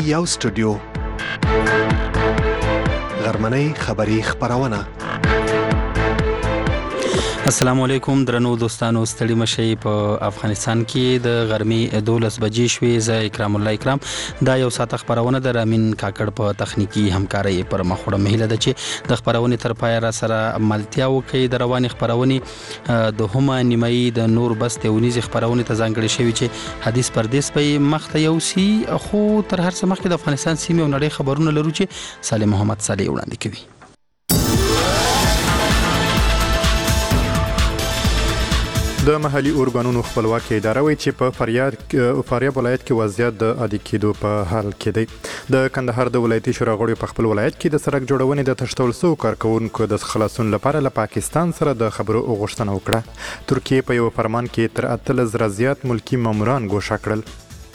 یو سټوډیو غرمنۍ خبری خبرونه. السلام علیکم درنو دوستانو، ستړي مشي. په افغانستان کې د غرمې 12 بجې شوې. زه اکرام الله اکرام. دا یو ساعت خبرونه د رامین کاکړ په تخنیکی همکاري پر مخ وړم. هیله ده چې د خبرونه تر پای را سره ملتیا وکي. د رواني خبرونه د همه نیمایي د نور بس تونیز خبرونه ته ځانګړي شوی چې حدیث پردیس په مخ ته یو سی خو تر هر څه مخکې د افغانستان سیمه او نړۍ خبرونه لرو چې صالح محمد صالح وړاندې کوي. د محلي اورګانونو خپلواکي اداره وایي چې په فاریاب ولایت کې وضعیت د عادي کېدو په حال کې دی. د کندهار د ولایتي شورا غړو په خپل ولایت کې د سړک جوړونې د تشتول سو کارکونکو د خلاصون لپاره له پاکستان سره د خبرو غوښتنه وکړه. ترکیه په یو فرمان کې تر 18 زیات ملکی ماموران ګوښه کړل.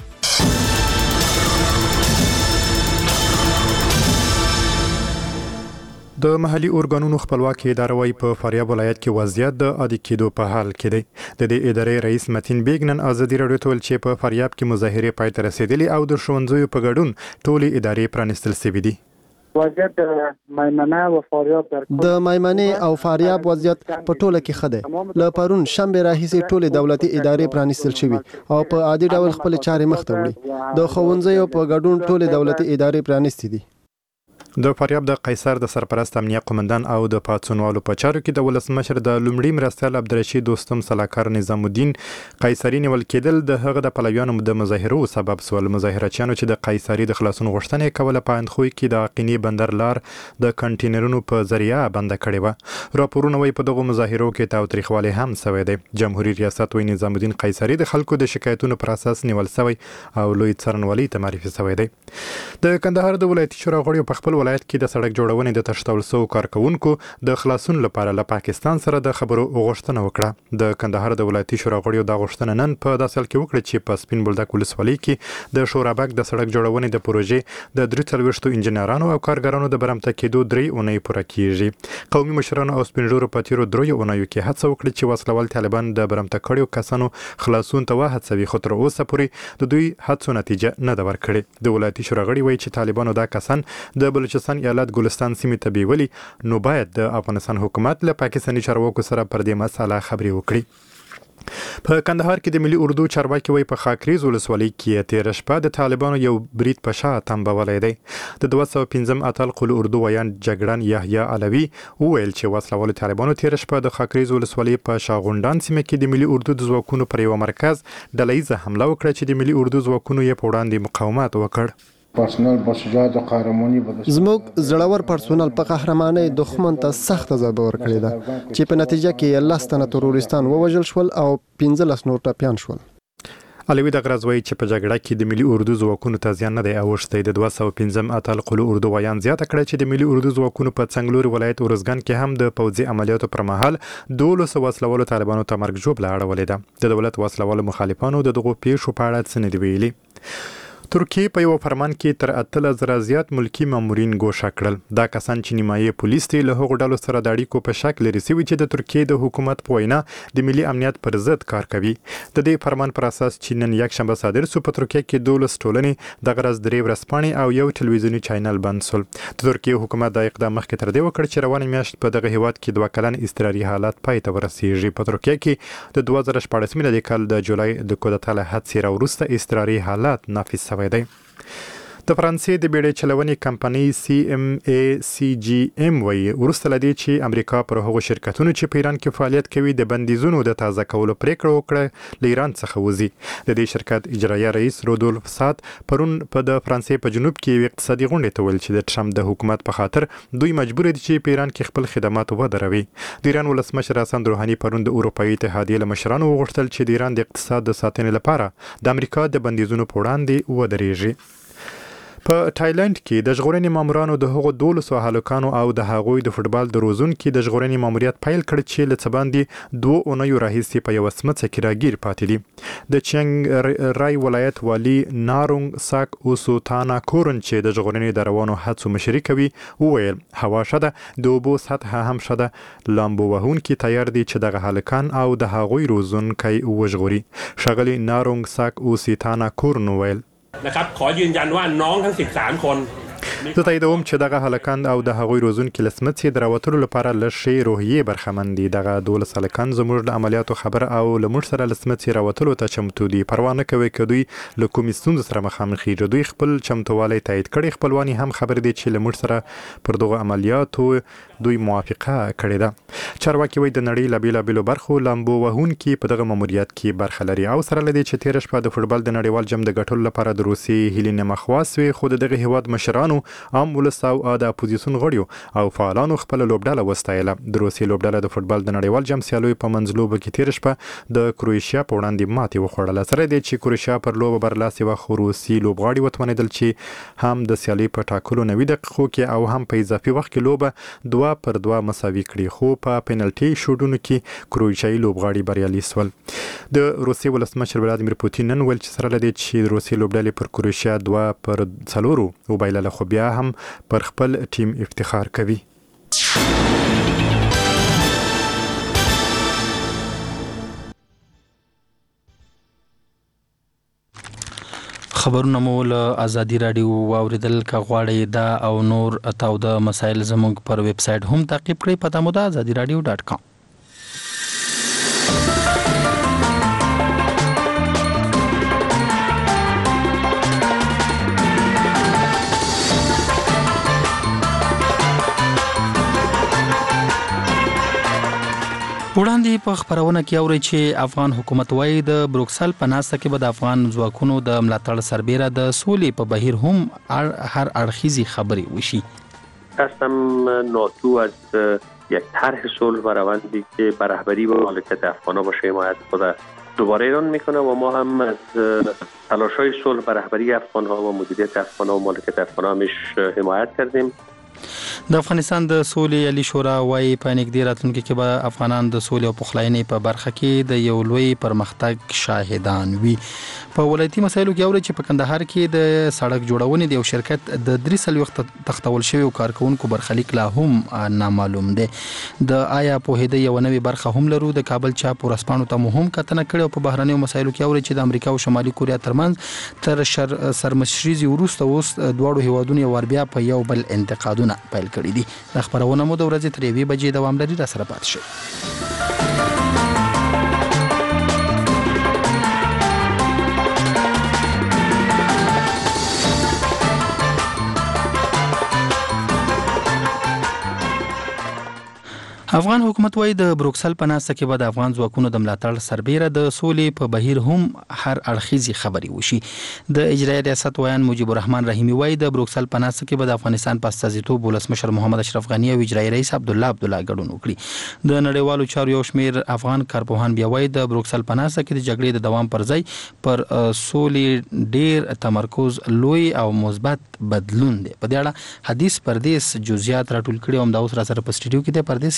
د محلي اورګانونو خپلواکي اداره وايي په فاریاب ولایت کې وضعیت د عادي کېدو په حال کې دی. د دې ادارې رئیس متین بیگ نن ازادي راډیو ته ویل چې په فاریاب کې مظاهره پای ته رسیدلې او د ښوونځیو په ګډون ټولې ادارې پرانیستل شوې دي. وضعیت میمنه او فاریاب د میمنه او فاریاب وضعیت په ټوله کې خده. له پرون شنبه راهیسې ټولې دولتي ادارې پرانیستل شوې او په عادي ډول خپل چارې مخ ته وړي. د ښوونځیو په ګډون ټولې دولتي ادارې پرانیستې دي. د فاریاب د قیصر د سرپرست امنیه قومندان او د پاتسونوالو په چارو کې د ولسمشر د لومړي مرستیال عبدالرشید دوستم صلاحکار نظام الدین قیصري نیول کېدل د هغه د پلویانو د مظاهرو سبب سول. مظاهرچیانو چې د قیصري د خلاصون غوښتنه کوله په اندخوی کې د عقیني بندر لار د کنټینرونو په ذریعہ بند کړې و. راپورونه وايي په دغه مظاهرو کې تاوتریخوالی هم شوی دی. جمهوریت ریاست وايي نظام الدین قیصري د خلکو د شکایتونو پر اساس نیول شوی او لوی څارنوالي ته معرفي شوی دی. د کندهار د ولایتي شورا غړو په خپل ولایت کې د سړک جوړونې د تشتول سو کارکونکو د خلاصون لپاره له پاکستان سره د خبرو غوښتنه وکړه. د کندهار د ولایتي شورا غړو د غوښتنه نن په داسل کې وکړه چې په سپین بولدک ولسوالۍ کې د شورابک د سړک جوړونې د پروژې د 43 انجنیرانو او کارګرانو د برمته کېدو 3 اونۍ پوره کیږي. قومي مشرانو او سپینږیرو په تیرو 3 اونیو کې هڅه وکړه چې وسلوال طالبان د برمته کړیو کسانو خلاصون ته وهڅوي، خو تر اوسه پورې د دوی هڅو نتیجه نه ده ورکړې. د ولایتي شورا غړي وایي چې طالبانو دا کسان د بلوچستان ایالت ګلستان سیمې ته بیولي، نو باید د افغانستان حکومت له پاکستاني چارواکو سره پر دې مسله خبرې وکړي. په کندهار کې د ملي اردو چارواکي وایي په خاکریز ولسوالۍ کې تیر شپه د طالبانو یو برید په شا تنبولی دی. د 215 اتل قل اردو ویان جګړن یحیی علوي وویل چې وسلوالو طالبانو تیر شپه د خاکریز ولسوالۍ په شاغونډان سیمه کې د ملي اردو د ځواکونو پر یو مرکز ډلهیزه حمله وکړه چې د ملي اردو ځواکونو یې په وړاندې مقاومت وکړ. پرسونل بشجاعت او قهرماني زموږ زړور پرسونل په قهرمانۍ دښمن ته سخت ضربه ورکړې ده چې په نتیجه کې 10 تنه تروریستان ووژل شول او 15 نور ټپیان شول. علوي د غرض وایي چې په جګړه کې د ملي اردو ځواکونو ته زیان نه دی اوښتی. د 215 اتل قلو اردو ویان زیاته کړه چې د ملي اردو ځواکونو په څنګلوري ولایت اورزګان کې هم د پوځي عملیاتو پر مهال 12 وسلوالو طالبانو ته مرګ ژوبله اړولې ده. د دولت وسلوالو مخالفانو د دغو پیښو په اړه څه نه دی ویلي. ترکیه په یو فرمان کې تر 18 زیات ملکی مامورین ګوښه کړل. دا کسان چې نیمایي پولیس دي له هغو ډلو سره د اړیکو په شکل لري چې د ترکیه د حکومت په وینا د ملي امنیت پر ضد کار کوي. د دې فرمان پر اساس چې نن یک شنبه صادر شو په ترکیه کې 12 ټولنې د غرض 3 ورځپاڼې او یو ټلویزیونی چینل بند شول. د ترکیه حکومت د اقدام مخکې تر دې وکړ چې روانه میاشت په دغه هیواد کې 2 کلن اضطراري حالت پای ته ورسیږي. په ترکیه کې د 2014 میلادي کال د جولای د کودتا له حادثې راوروسته اضطراري حالت نافذ شوی دی. د فرانسې د بیړۍ چلونې کمپنۍ CMA-CGM وایي وروسته له دې چې امریکا پر هغو شرکتونو چې په ایران کې فعالیت کوي د بندیزونو د تازه کولو پریکړه وکړه له ایران څخه وځي. د دې شرکت اجرایه رئیس رودولف سات پرون په د فرانسې په جنوب کې یو اقتصادي غونډې ته ویل چې د ټرمپ د حکومت په خاطر دوی مجبور دي چې په ایران کې خپل خدمات ودروي. د ایران ولسمشر حسن روحاني پرون د اروپایي اتحادیې له مشرانو وغوښتل چې د ایران د اقتصاد د ساتنې لپاره د امریکا د بندیزونو په وړاندې ودرېږي. په تایلند کې د ژغورنې مامورانو د هغو 12 هلکانو او د هغوی د فوټبال د روزونکي د ژغورنې ماموریت پیل کړ چې له څه باندې 2 اونیو راهیسې په یوه سمڅه کې راګیر پاتې دي. د چینګ رای ولایت والي نارونګ ساک اوسوتانا کورن چې د ژغورنې د روانو هڅو مشري کوي وویل هوا ښه ده، د اوبو سطحه هم ښه ده، لامبو وهونکي تیار دي چې دغه هلکان او د هغوی روزونکی وژغوري. ښاغلي نارونګ ساک اوسوتانا کورن وویل นะครับขอยืนยันว่าน้องทั้ง13 คน زه تاییدوم چې دغه هلکان او د هغوی روزونکي له سمڅې د راوتلو لپاره له ښې روحیې برخمن دي. دغه 12 هلکان زموږ له عملیاتو خبر او له موږ سره له سمڅې راوتلو ته چمتو دي. پروا نه کوي که دوی له کومې ستونزې سره مخامخېږي. دوی خپل چمتووالی تایید کړی. خپلوان هم خبر دي چې له موږ سره پر دغو عملیاتو دوی موافقه کړې ده. چارواکي وایي د نړۍ له بېلابېلو برخو لامبو وهونکي په دغه ماموریت کې برخه لري او سره له دې چې تېره شپه د فوټبال د نړیوال جام د ګټلو لپاره د روسیې هیلې نمخوا سوې، خو د دغه هېواد مشرانو عام ولس او د اپوزیسیون غړیو او فعالانو خپله لوبډله وستایله. د روسیې لوبډله د فوټبال د نړیوال جام سیالیو په منځلوبه کې تېره شپه د کروشیا په وړاندې ماتې وخوړله. سره دې چې کروشیا پر لوبه برلاسې وه، خو روسي لوبغاړي وتوانېدل چې هم د سیالۍ په ټاکلو 90 دقیقو کې او هم په اضافي وخت کې لوبه 2-2 مساوي کړي، خو په پینالټي شوټونو کې کروشیایي لوبغاړي بریالي سول. د روسیې ولسمشر ولادیمیر پوتین نن ویل چې سره له دې چې د روسیې لوبډلې پر کروشیا 2-4 وبایلله، خو بیا هم پر خپل ټیم افتخار کوي. خبرونه مو له ازادي رادیو واوریدل. که غواړئ دا او نور تاوده مسایل زموږ پر ویب سټ هم تعقیب کړئ. پته مو ده azadiradio.com. وړاندې په خبرونه کې اوري چې افغان حکومت وايي د بروکسل په ناسته کې به د افغان ځواکونو د ملاتړ سربېره د سولې په بهیر هم هر اړخیزی خبرې وشي. قسم ناتو از یک طرح صلح برآوردی که بر رهبری و مالکیت افغان‌ها باشه حمایت خود دوباره اعلان میکنه و ما هم از تلاش‌های صلح بر رهبری افغان‌ها و مدیریت افغان‌ها و مالکیت افغان‌ها همش حمایت کردیم. د افغانستان د سولې علی شورا وايي په نږدې راتلونکي کې به افغانان د سولې او پخلاینې په برخه کې د یو لوی پرمختګ شاهدان وي. په ولایتي مسایلو کې اوري چې په کندهار کې د سړک جوړونې د یو شرکت د 3 وخت تختول شوی کارکونکو برخلیک لا هم نامعلوم دی. د آیا په هده یو نوې برخه هم لرو. د کابل چاپ ورسپانو ته مهم کتنه کړي او په بهرنیو مسایلو کې اوري چې د امریکا او شمالي کوریا ترمنځ تر سرمشریزي وروسته اوس دواړو هیوادونو ور بیا په یو بل انتقادونه پیل کړی دي. د خبرونه مو د ورځې تر 1 بجې دوام لري. را سره پات شئ. افغان حکومت وايي د بروکسل په ناسته کې به د افغان ځواکونو د ملاتړ سربېره د سولې په بهیر هم هر اړخیزي خبرې وشي. د اجرایي ریاست ویان مجيب الرحمن رحیمی وايي د بروکسل په ناسته کې به د افغانستان په استازیتوب ولسمشر محمد اشرف غنی او اجرایي رئیس عبدالله ګډون وکړي. د نړیوالو چارو یو شمېر افغان کارپوهان بیا وايي د بروکسل په ناسته کې د جګړې د دوام پر ځای پر سولې ډیر تمرکز لوی او مثبت بدلون دی. په دې اړه حدیث پردیس جزئیات راټول کړي او د اوس را سره په سټډیو کې د پردیس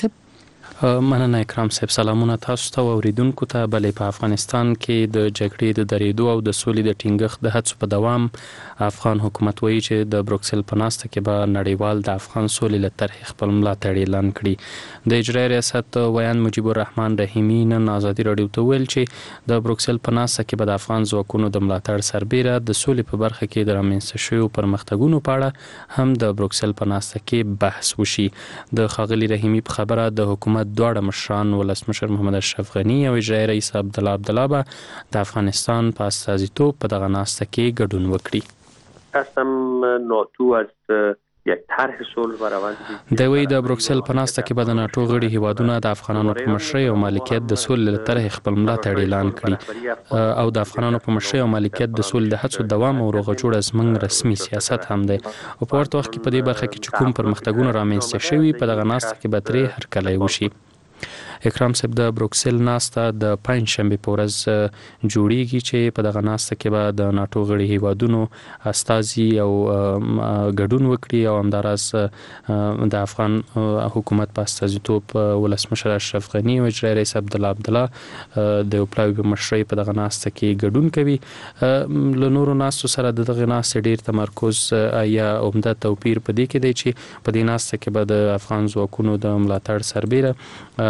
مننه اکرام صاحب. سلامونه تاسو ته او اوریدونکو ته. بلې په افغانستان کې د جګړې د درېدو او د سولې د ټینګښت د هڅو په دوام افغان حکومت وایي چې د بروکسل په ناسته کې به نړیوال د افغان سولې له طرحې خپل ملاتړ اعلان کړي. د اجرایي ریاست ویان مجيب الرحمن رحیمی نن ازادي راډیو ته ویل چې د بروکسل په ناسته کې به د افغان ځواکونو د ملاتړ سربېره د سولې په برخه کې د رامنځته شویو پرمختګونو په اړه هم د بروکسل په ناسته کې بحث وشي. د ښاغلي رحیمی په خبره د حکومت دواړه مشران ولسمشر محمد اشرف غنی او اجرایي رئیس عبدالله به د افغانستان په استازیتوب په دغه ناسته کې ګډون وکړي. قسم ناتو از یک طرح صلح برآوردی د وی د بروکسل په ناسته کې به د ناتو غړي هیوادونه د افغانانو په مشرۍ او مالکیت د سولې له طرحې خپل ملاتړ اعلان کړي او د افغانانو په مشرۍ او مالکیت د سولې د هڅو دوام او روغه جوړه زموږ رسمي سیاست هم دی او په ورته وخت کې په دې برخه کې چې کوم پرمختګونه رامنځته شوي په دغه ناسته کې به ترې هرکلی وشي. اکرام صاحب د بروکسل ناسته د پنځ شنبه په ورځ جوړیږي چې په دغه ناسته کې به د ناتو غړي هیوادونو استازي او ګډون وکړي او همداراز د افغان حکومت په استازیتوب ولسمشر اشرف غنی او اجرایي رئیس عبدالله د پلاوی په مشرۍ په دغه ناسته کې ګډون کوي. له نورو ناستو سره دغه ناسته ډیر تمرکز یا عمده توپیر په دې کې دی چې په دې ناسته کې به د افغان ځواکونو د ملاتړ سربېره د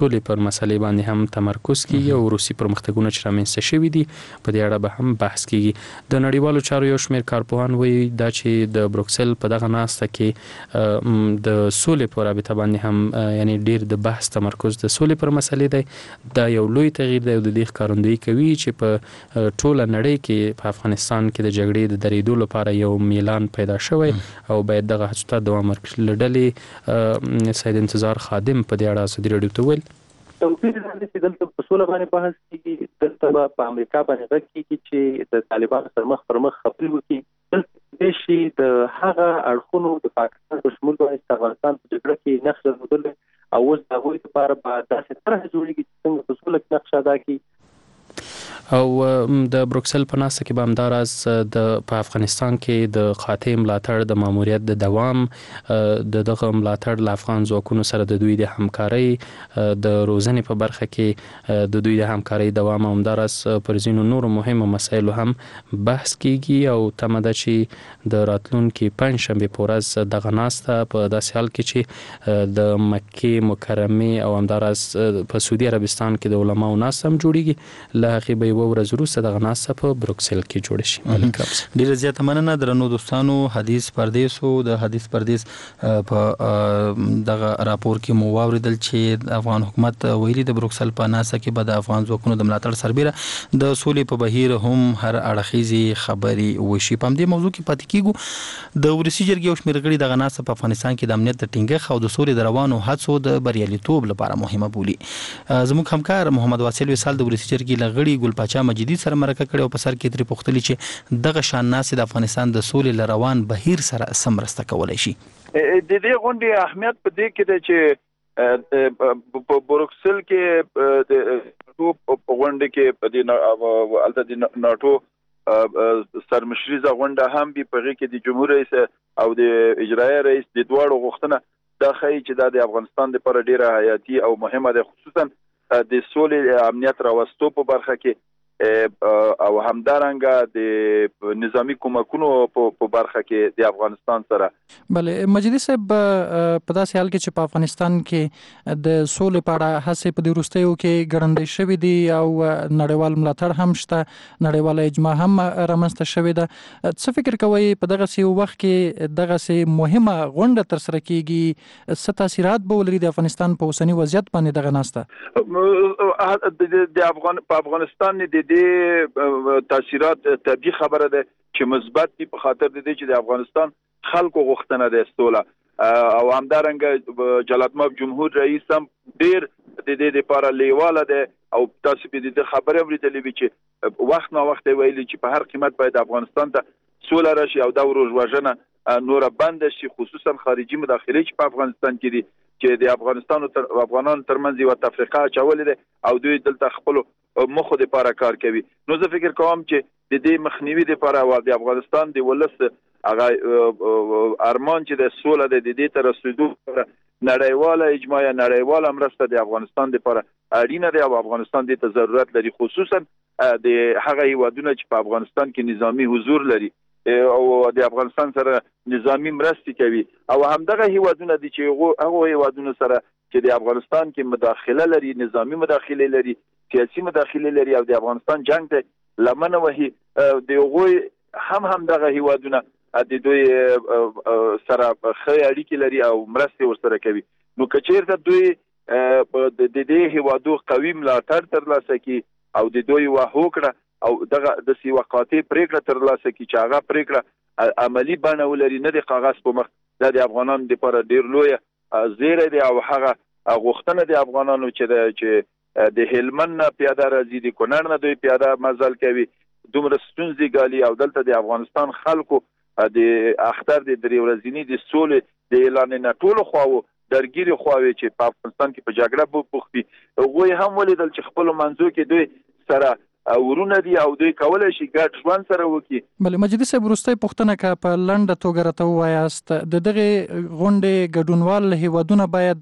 سولې پر مسلې باندې هم تمرکز کیږي او روسي پرمختګونه چې رامنځته شوي دي په دې اړه به هم بحث کیږي. د نړیوالو چارو یو شمېر کارپوهان وایي دا چې د بروکسل په دغه ناسته کې د سولې په رابطه باندې هم یعنی ډیر د بحث تمرکز د سولې پر مسلې دی. دا یو لوی تغییر دی او د دې ښکارندویي کوي چې په ټوله نړۍ کې په افغانستان کې د جګړې د درېدو لپاره یو میلان پیدا شوی او باید دغه هڅو ته دوام ورکړي. له ډلې سید انتظار خادم په دې اړه ازادي راډیو ته ویل توپیر دی چې دلته په سوله باندې بحث کیږي، دلته په امریکا باندې غږ کیږي چې د طالبانو سره مخ پر مخ خبرې وکړي. دلته شي د هغه اړخونو د پاکستان په شمول باندې افغانستان په جګړه کې نقش درلودل او اوس د هغوی لپاره به داسې طرح جوړېږي چې څنګه په سوله کې نقش ادا کړي. او د بروکسل په ناسته کې به همداراز په افغانستان کې د قاطع ملاتړ د ماموریت د دوام د دغه ملاتړ له افغان ځواکونو سره د دوی د همکارۍ د روزنې په برخه کې د دوی د همکارۍ دوام او همداراز پر ځینو نورو مهمو مسایلو هم بحث کیږي او تمه ده چې د راتلونکي پنجشنبې په ورځ دغه ناسته په داسې حال کې چې د مکې مکرمې او همداراز په سعودي عربستان کې د علماو ناسته هم جوړیږي. له هغې به یوه ورځ وروسته دغه ناسته په بروکسل کې جوړه شي. ډیره زیاته مننه درنو دوستانو. حدیث پردیسو د حدیث پردیس په دغه راپور کې مو واوریدل چې افغان حکومت ویلي د بروکسل په ناسته کې به د افغان ځواکونو د ملاتړ سربیره د سولې په بهیر هم هر اړخیزې خبرې وشي. په همدې موضوع کې پاتې کیږو. د ولسي جرګې یو شمېر غړي دغه ناسته په افغانستان کې د امنیت د ټینګښت او د سولې د روانو هڅو د بریالیتوب لپاره مهمه بولي. زموږ همکار محمد واصل وصال د ولسي جرګې لغړي ګل پاچا مجیدی سره مرکه کړې او په سر کې ترې پوښتلي چې دغه شان ناسې د افغانستان د سولې له روان بهیر سره سم مرسته کولی شي. د دې غونډې اهمیت په دې کې دی چې په بروکسل کې د غونډې کې په دې ناټو سرمشريزه غونډه هم به په کې د جمهور رئیس او د اجرایي رئیس د دواړو غوښتنه دا ښیي چې د افغانستان لپاره ډیره حیاتي او مهمه ده، خصوصا د سولې امنیت راوستو په برخه کې او همدارنګه د نظامی کومکونو په برخه کې د افغانستان سره. بله مجیدی صاحب، په داسې حال کې چې په افغانستان کې د سولې په اړه هڅې په دې وروستیو کې ګړندۍ شوې دي او نړیوال ملاتړ هم شته، نړیواله اجماع هم رامنځته شوې ده، څه فکر کوئ په دغسې وخت کې دغسې مهمه غونډه ترسره کیږي، څه تاثیرات به ولري د افغانستان په اوسني وضعیت باندې دغه ناسته؟ د افغانستان د دې تاثیرات طبيعي خبره ده چې مثبت دي په خاطر د دې چې د افغانستان خلکو غوښتنه ده سوله او همدارنګه جلال ماب جمهور رئیس هم ډیر د دې لپاره لیواله ده او تاسو به د خبره ورېدلې چې وخت نه وخت ویلي چې په هر قیمت باید افغانستان ته سوله راشي او د روزواژنه نور بند شي، خصوصا خارجي مداخله چې په افغانستان کې دي چې د افغانانو ترمنځ یو تفریقه اچولې ده او دوی دلته خپل مخه لپاره کار کوي. نو زه فکر کوم چې د دې مخنیوي لپاره او د افغانستان د ولس هغه ارمان چې د سوله د دې تر رسیدو نړیواله اجماع نړیواله مرسته د افغانستان لپاره اړینه ده او افغانستان د ضرورت لري، خصوصا د هغه هیوادونو چې په افغانستان کې نظامی حضور لري او د افغانستان سره نظامی مرستې کوي او همدغه هیوادونه دي چې هغه هیوادونو سره چې د افغانستان کې مداخله لري، نظامی مداخله لري، سیاسي مداخله لري او د افغانستان جنگ ته لمنه وهي، د هغوی همدغه هیوادونه د دوی سره ښه اړیکې لري او مرستې ورسره کوي. نو که چیرته دوی د دې هیوادو قوي ملاتړ ترلاسه کړي او د دوی وهوکړه او دغه د سیواقاتي پریکړه ترلاسه کړي چې هغه پریکړه عملی بڼه ولري، نه د کاغذ په مخ، د افغانانو لپاره ډیر لوی زیری دی او هغه غوښتنه د افغانانو چې د هلمند نه پیاده راځي، د کونړ نه دوی پیاده مزل کوي، دومره ستونزې ګالي او دلته د افغانستان خلکو د اختر د درې ورځې د سولې د اعلان نه ټول خواو درګيري خواوي چې په افغانستان کې په جګړه بوختي، هغه هم ولیدل چې خپل منځو کې دوی سره ورونه دي او دوی کولای شي ګډ ژوند سره وکړي. بله مجیدي صاحب، وروستۍ پوښتنه که په لنډه توګه راته ووایاست، د دغې غونډې ګډونوال هیوادونه باید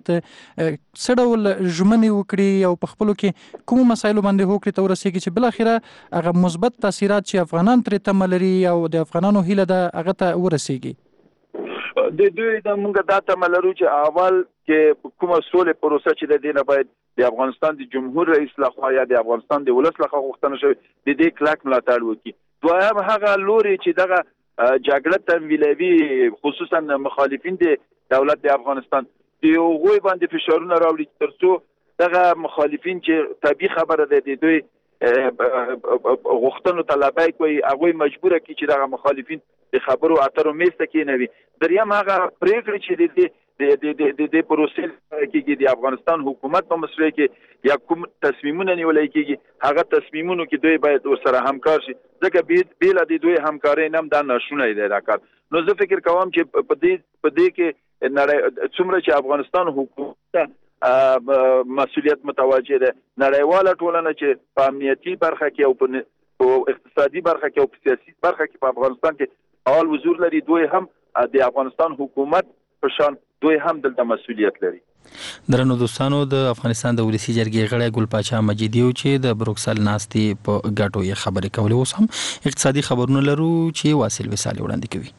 څه ډول ژمنې وکړي او په خپلو کې کومو مسایلو باندې هوکړې ته ورسېږي چې بالاخره هغه مثبت تاثیرات چې افغانان ترې تمه لري او د افغانانو هیله ده هغه ته ورسېږي؟ د دوی د موږ دا تمه لرو چې اول کې کومه سولې پروسه چې د دې نه باید د افغانستان د جمهور رئیس لخوا یا د افغانستان د ولس لخوا غوښتنه شوې د دې کلک ملاتړ وکړي. دویم هغه لوري چې دغه جګړه تمویلوي خصوصا مخالفین د دولت د افغانستان دی هغوی باندې فشارونه راوړي ترڅو دغه مخالفین چې طبيعي خبره ده د دوی غوښتنو طلبای کوي هغه مجبوره کی چې دغه مخالفین د خبرو اترو میسته کې نه وي. دریم هغه پریکړه چې د پروسې کې د افغانستان حکومت په مسله کې یا کوم تصمیمونه نیولای کېږي هغه تصمیمونو کې دوی باید ورسره همکار شي ځکه بیل د دوی همکاري نم د ناشونه دی دا کار. نو زه فکر کوم چې په دې کې څومره چې افغانستان حکومت مسؤلیت متوجه ده نړیواله ټولنه چې په امنیتي برخه کې او په اقتصادي برخه کې او په سیاسي برخه کې په افغانستان کې اول حضور لري دوی هم د افغانستان حکومت په شان دوی هم دلته مسؤلیت لري. درنو دوستانو د افغانستان د ولسی جرګې غړی ګل پاچا مجیدیو چې د بروکسل ناستې په ګټو یې خبرې کولې اوس هم اقتصادي خبرونه لرو چې واصل وسالي وړاندې کوي.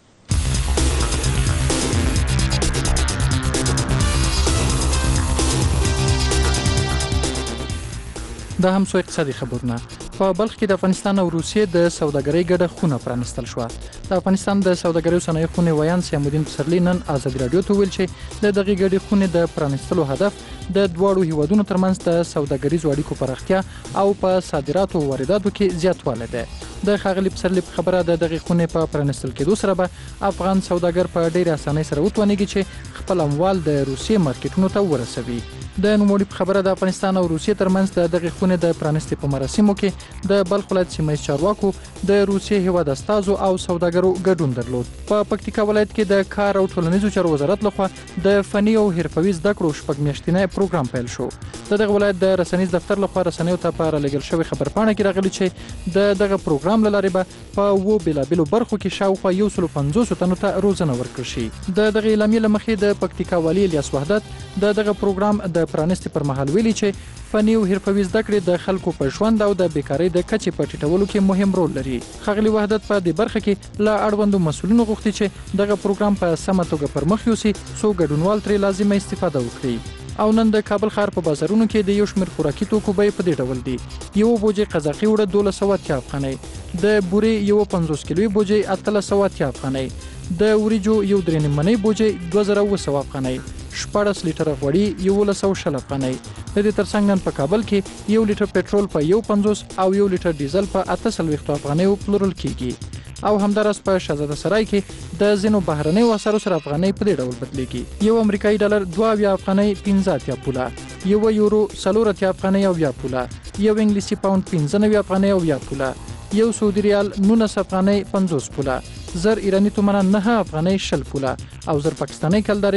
دا هم څو اقتصادي خبرونه. په بلخ کې د افغانستان او روسیې د سوداګرۍ ګډه خونه پرانستل شو. د افغانستان د سوداګرۍ صنایع خونې ویان سیامالدین پسرلی نن آزادي رادیو ته ویل چې د دغه ګډې خونې د پرانستلو هدف د دواړو هیوادونو ترمنځ د سوداګریزو اړیکو پراختیا او په صادراتو او وارداتو کې زیاتوالی دی. د ښاغلي پسرلی په خبره د دغه خونې په پرانستل کېدو سره به افغان سوداګر په ډېرې اسانۍ سره وتوانېږي چې خپل اموال د روسیې مارکیټونو ته ورسوي. د نوموړي په خبره د افغانستان او روسیې ترمنځ د دغه خونې د پرانستې په مراسمو کې د بلخ ولایت سیمه ییز چارواکو د روسیې هیواد استازو او سوداګرو ګډون درلود. په پکتیکا ولایت کې د کار او ټولنیزو چارو وزارت لخوا د فني او حرفوي زده کړو شپږ میاشتنی پروګرام پیل شو. د دغه ولایت د رسنیز دفتر لخوا رسنیو ته په رالیږل شوې خبرپاڼه کې راغلي چې د دغه پروګرام له لارې به په وو بېلابېلو برخو کې شاوخوا 150 تنو ته روزنه ورکړل شي. د دغه اعلامیې له مخې د پکتیکا والي الیاس وحدت د دغه پروګرام د پرانستې پر مهال ویلي چې فني او حرفوي زده کړې د خلکو په ژوند او د بیکارۍ د کچې په ټیټولو کې مهم رول لري. ښاغلي وحدت په دې برخه کې له اړوندو مسؤلینو غوښتي چې دغه پروګرام په سمه توګه پر مخ یوسي څو ګډونوال ترې لازمه استفاده وکړي. او نن د کابل ښار په بازارونو کې د یو شمېر خوراکي توکو بیې په دې ډول دي. یو بوجۍ قزاقي اوړه 1280 افغانۍ، د بورې یو 50 کیلوي بوجۍ 1880 افغانۍ، د وریجو یو 3 منۍ بوجۍ 2200 افغانۍ، 14 لیټره غوړي 1110 افغانۍ. د دې ترڅنګ نن په کابل کې 1 لیټر پټرول په 1.50 او 1 لیټر ډیزل په 48 افغانۍ پلورل کیږي. او همدارس په شهزاده سرای کې د زینو بهرنۍ وسارو سره افغانۍ په دې ډول بدلېږي. یو امریکایي ډالر 2 افغانۍ 15 پوله، یو یورو 4 افغانۍ او 1 پوله، یو انګلیسي پاوند 15 افغانۍ او 1 پوله، یو سعودي ریال 19 افغانۍ 50 پوله، زر ایرانی تومنه 9 افغانۍ 60 پوله او زر پاکستاني کلداري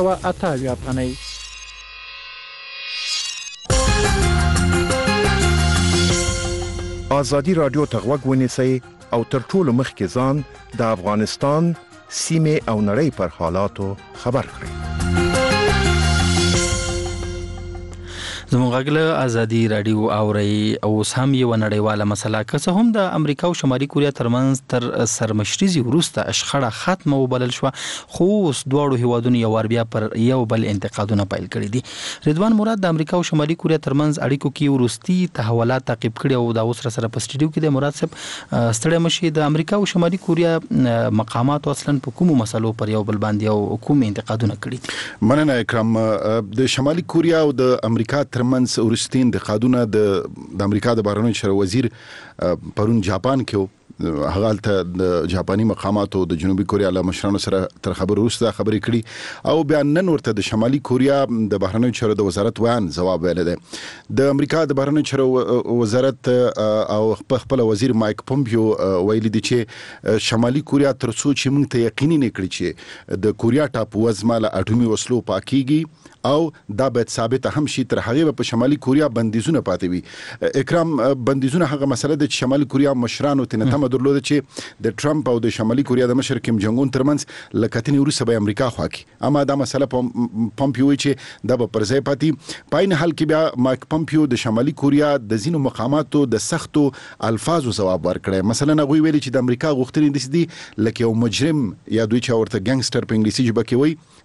1528 افغانۍ. آزادی رادیو ته غوږ ونیسئ او تر ټولو مخکې ځان د افغانستان سیمې او نړۍ پر حالاتو خبر کړئ. زموږ غږ آزادي رادیو اوري اوس هم یو نړیواله مسله که څه هم د امریکا او شمالي کوریا ترمنځ تر سرمشريزي وروسته شخړه ختمه وبلل شو، خو اوس دواړو هیوادونو یو بیا پر یو بل انتقادونه پیل کړي دي. رضوان مراد د امریکا او شمالي کوریا ترمنځ اړیکو کې ورستي تحولات تعقیب کړي او دا اوس سره په سټډیو کې د مراد صاحب ستړي مشي د امریکا او شمالي کوریا مقامات اصلا په کومو مسلو پر یو بل باندې او کوم انتقادونه کړي دي. مننه اکرام. د شمالي کوریا او د امریکا ترمنځ ورستي انتقادونه د امریکا د بهرنیو چارو وزیر پرون جاپان کې هغه ته د جاپاني مقاماتو د جنوبي کوریا له مشرانو سره تر خبرو وروسته خبرې کړي او بیا نن ورته د شمالي کوریا د بهرنیو چارو د وزارت ویان ځواب ویل دی. د امریکا د بهرنیو چارو وزارت او خپل وزیر مایک پومپیو ویلي دی چې شمالي کوریا تر څو چې موږ ته یقیني نه کړی چې د کوریا ټاپو وزمه له اټومي وسلو پاکيږي او دا باید ثابت هم شي تر هغه په شمالي کوریا بندیزونه پاتې وي. اکرام بندیزونه هغه مسله ده چې شمالي کوریا مشرانو ته نه درلوده چې د ټرمپ او د شمالي کوریا د مشر کیم جونګ اون ترمنځ لکتنی وروسته به امریکا خواکي، اما دا مسله پومپیو چې دا به پر ځای پاتې. پاین حال کې بیا مایک پومپیو د شمالي کوریا د زینو مقاماتو د سختو الفاظو ځواب ورکړی. مثلا هغه ویلي چې د امریکا غوښتنې دي لکه یو مجرم یا دوی چې ورته ګنګستر په انګلیسي ژبه کې وایي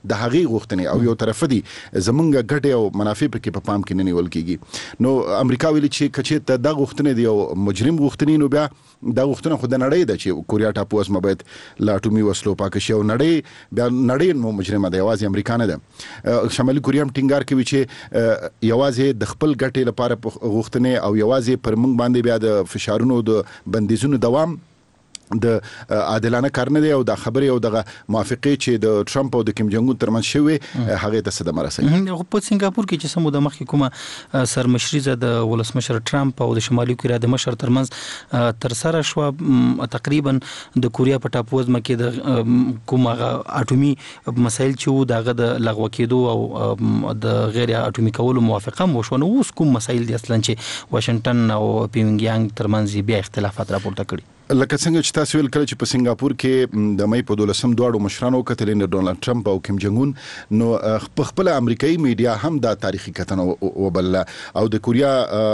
د هغې غوښتنې او یو طرف دي زمونږ ګټې او منافع پکې په پام کې نه نیول کیږي. نو امریکا ویلي چې کچې ته دا غوښتنې دی او مجرم غوښتنې نو بیا دا غوښتنه خو د نړۍ ده چې کوریا ټاپو اسمه باید لا اټومي وسلو پاک شي او نړۍ نو مجرمه ده، یوازې امریکا نه ده. شمالي کوریا هم ټینګار کوي چې یوازې د خپل ګټې لپاره غوښتنې او یوازې پر موږ باندې بیا د فشارونو د بندیزونو دوام د عادلانه کار نه دی او د خبرې او د موافقې چې د ټرمپ او د کیم جونګ ان ترمنځ شوی هغه ته صدمه رسوي. په سنگاپور کې چې سمو د مخکې کومه سرمشري د ولسمشر ټرمپ او د شمالي کوریا د مشر ترمنځ تر سره شو تقریبا د کوریا په ټاپوزمه کې د کومه اټومي مسایل چې دغه د لغوه کېدو او د غیر اټومي کولو موافقه مو شو. نو اوس کوم مسایل دي اصلا چې واشنگټن او پیونګیانګ ترمنځ بیا اختلافات راپورته کړي؟ لکه څنګه چې تاسو ویل کړل چې په سنگاپور کې د مې په 12 دواړو مشرانو کتلین ډونالد ټرمپ او کیم جونګ ان نو په خپل امریکایي میډیا هم دا تاریخي کتنه وبل او د کوریا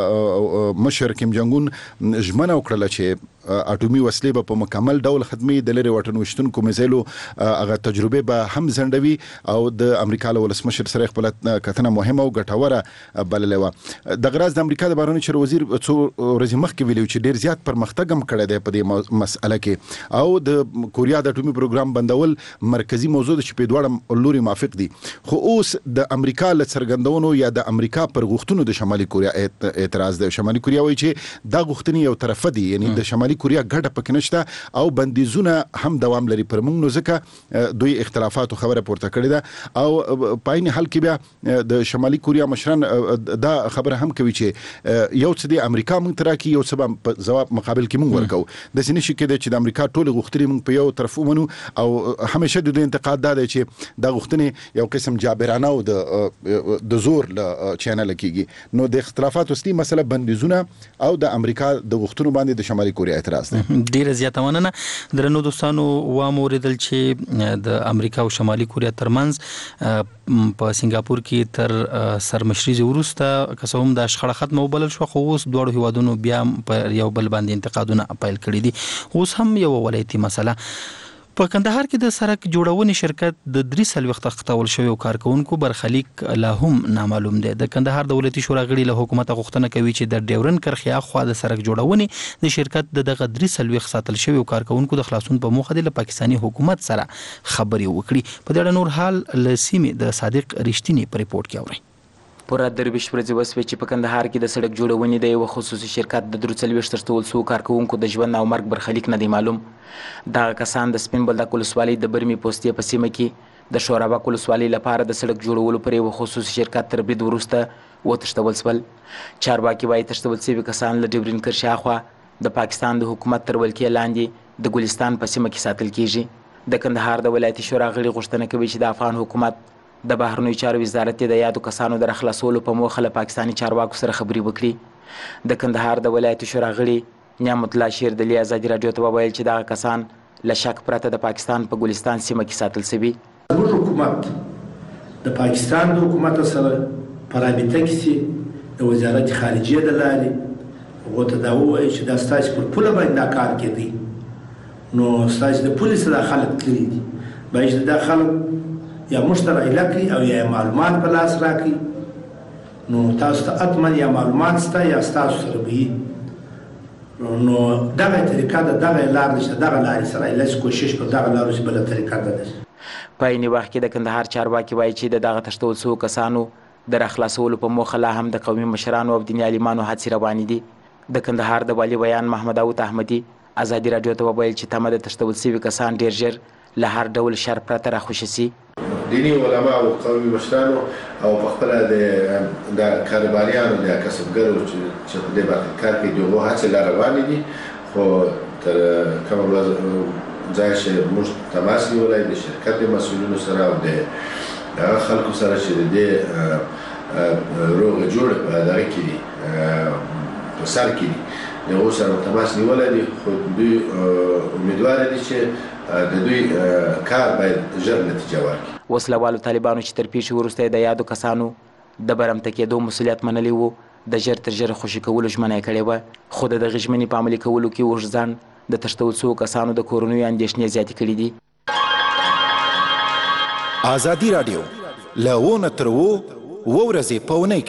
مشر کیم جونګ ان ژمنه وکړه چې اټومي وسلې په مکمل ډول ختمي د لری وټن وشتونکو میزایلو هغه تجربه به هم زندوي او د امریکا له ولسمشر سره خپل کتنه مهمه او ګټوره بللې و. د غراز د امریکا د بهرنی چارو وزیر څو ورځې مخکې ویلو چې ډیر زیات پرمختګ هم کړی دی په دې مسأله کې او د کوریا د اټومي پروګرام بندول مرکزی موضوع د چې په دوړم لوري موافق دي. خو اوس د امریکا له څرګندونو یا د امریکا پر غوښتنو د شمالي کوریا اعتراض دی. شمالي کوریا وایي چې دا غوښتنې یو طرفه دي، یعنی د شمالي کوریا ګټه پکې نشته او بندیزونه هم دوام لري پر موږ. نو ځکه دوی اختلافات خبره پورته کړې ده او پاین حل کې بیا د شمالي کوریا مشران دا خبره هم کوي چې یو څه د امریکا موږ تراکي یو څه په جواب مقابل کې موږ ورکو. د سینې شي کې چې د امریکا ټول غوښتنې موږ په یو طرف ومنو او همیشه د انتقاد دا دی چې دا غوښتنې یو قسم جابرانه او د زور له چینل کېږي. نو د اختلافات اصلي مسله بندیزونه او د امریکا د غوښتنو باندې د شمالي کوریا اعتراض دی. ډیره زیاته مننه. درنو دوستانو واموریدل چې د امریکا او شمالي کوریا ترمنځ په سنگاپور کې تر سرمشري وروسته کسوم د شخړه ختمه وبلل شو، خو اوس دوه هیوادونو بیا په یو بل باندې انتقادونه پیل کړي دي. اوس هم یو ولایتي مسله په کندهار کې د سړک جوړونې شرکت د 3 وخت خطول شوی او کارکونکو برخلیک لا هم نامعلوم دی. د کندهار دولتي شورا غړي له حکومت غوښتنه کوي چې د ډیورن کرخي اخوا د سړک جوړونې د شرکت دغه 3 وخت ساتل شوی او کارکونکو د خلاصون په موخه د پاکستاني حکومت سره خبري وکړي. په دې اړه نور حال له سیمې د صادق رښتینی په ریپورت کې اورئ. پوره درویش ورځې وسوي چې په کندهار کې د سړک جوړونې د یو خصوصي شرکت د 43 ترټول څو کارکونکو د ژوند او مرګ برخلیک نه دی معلوم. دا کسان د سپین بولدک ولسوالۍ د برمي پوستې په سیمه کې د شورابک ولسوالۍ لپاره د سړک جوړولو پر یو خصوصي شرکت تر برید وروسته وتښتول شول. چارواکي وايي تښتول شوي کسان له ډیورن کرښې اخوا د پاکستان د حکومت تر ولکې لاندې د ګلستان په سیمه کې ساتل کیږي. د کندهار د ولایتي شورا غړي غوښتنه کوي چې د افغان حکومت د بهرنیو چارو وزارت د یادو کسانو د خلاصولو په موخه له پاکستاني چارواکو سره خبري وکړي. د کندهار د ولایتي شورا غړي نعمت الله شیردلی ازادي رادیو ته وویل چې دا کسان له شک پرته د پاکستان په ګلستان سیمه کې ساتل شوي. زموږ حکومت د پاکستان د حکومت سره په رابطه کې سي د وزارت خارجیه د لارې غوته دا وایي چې دا ستاسو پر پوله باندې دا کار کېدی، نو ستاسو د پولیس سره خلک کړی دي باید دا خلک یا مشترک علاقی او یا معلومات په لاس راکړي. نو تاسو ته اتمن یا معلومات ستا یا تاسو سره وي، نو دغه طریقه دغه لار نشته، دغه لارې سره لږ کوشش په دغه لارو چې بل طریقه ده. په عین وخت کې د کندهار چارواکي وایي چې دغه تښتول شوو کسانو د راخلاصولو په موخه لا هم د قومي مشرانو او دیني عالمانو هڅې روانې دي. د کندهار د والي بیان محمد داود احمدي ازادي رادیو ته وویل چې تمه د تښتول شوي کسان ډیر ژر له هر ډول شر پرته راخوشي سي. دینی علما او قومي مشرانو او په خپل د کاروباریانو د کسبګرو چې په دې باندې کار کوي دوه هڅې لا روانې دي، خو تر کومه ورځ ځای چې موږ تماس نیولی د شرکت د مسؤلینو سره او د خلکو سره چې د دې روغه جوړه په دغه کې دي په سر کې دي د هغو سره تماس نیولی دي، خو دوی امیدواره دي چې د دوی کار باید ژر نتیجه ورکړي. وسلوالو طالبانو چې تر پیښې وروسته د یادو کسانو د برمته کېدو مسؤلیت منلی وو د ژر تر ژره خوشي کولو ژمنه یې کړې وه، خو د دغې ژمنې په عملي کولو کې اوږد ځنډ د تښتول شوو کسانو د کورنیو اندېښنې زیاتې کړي دي. ازادي رادیو لونه تر وو ورځې پونه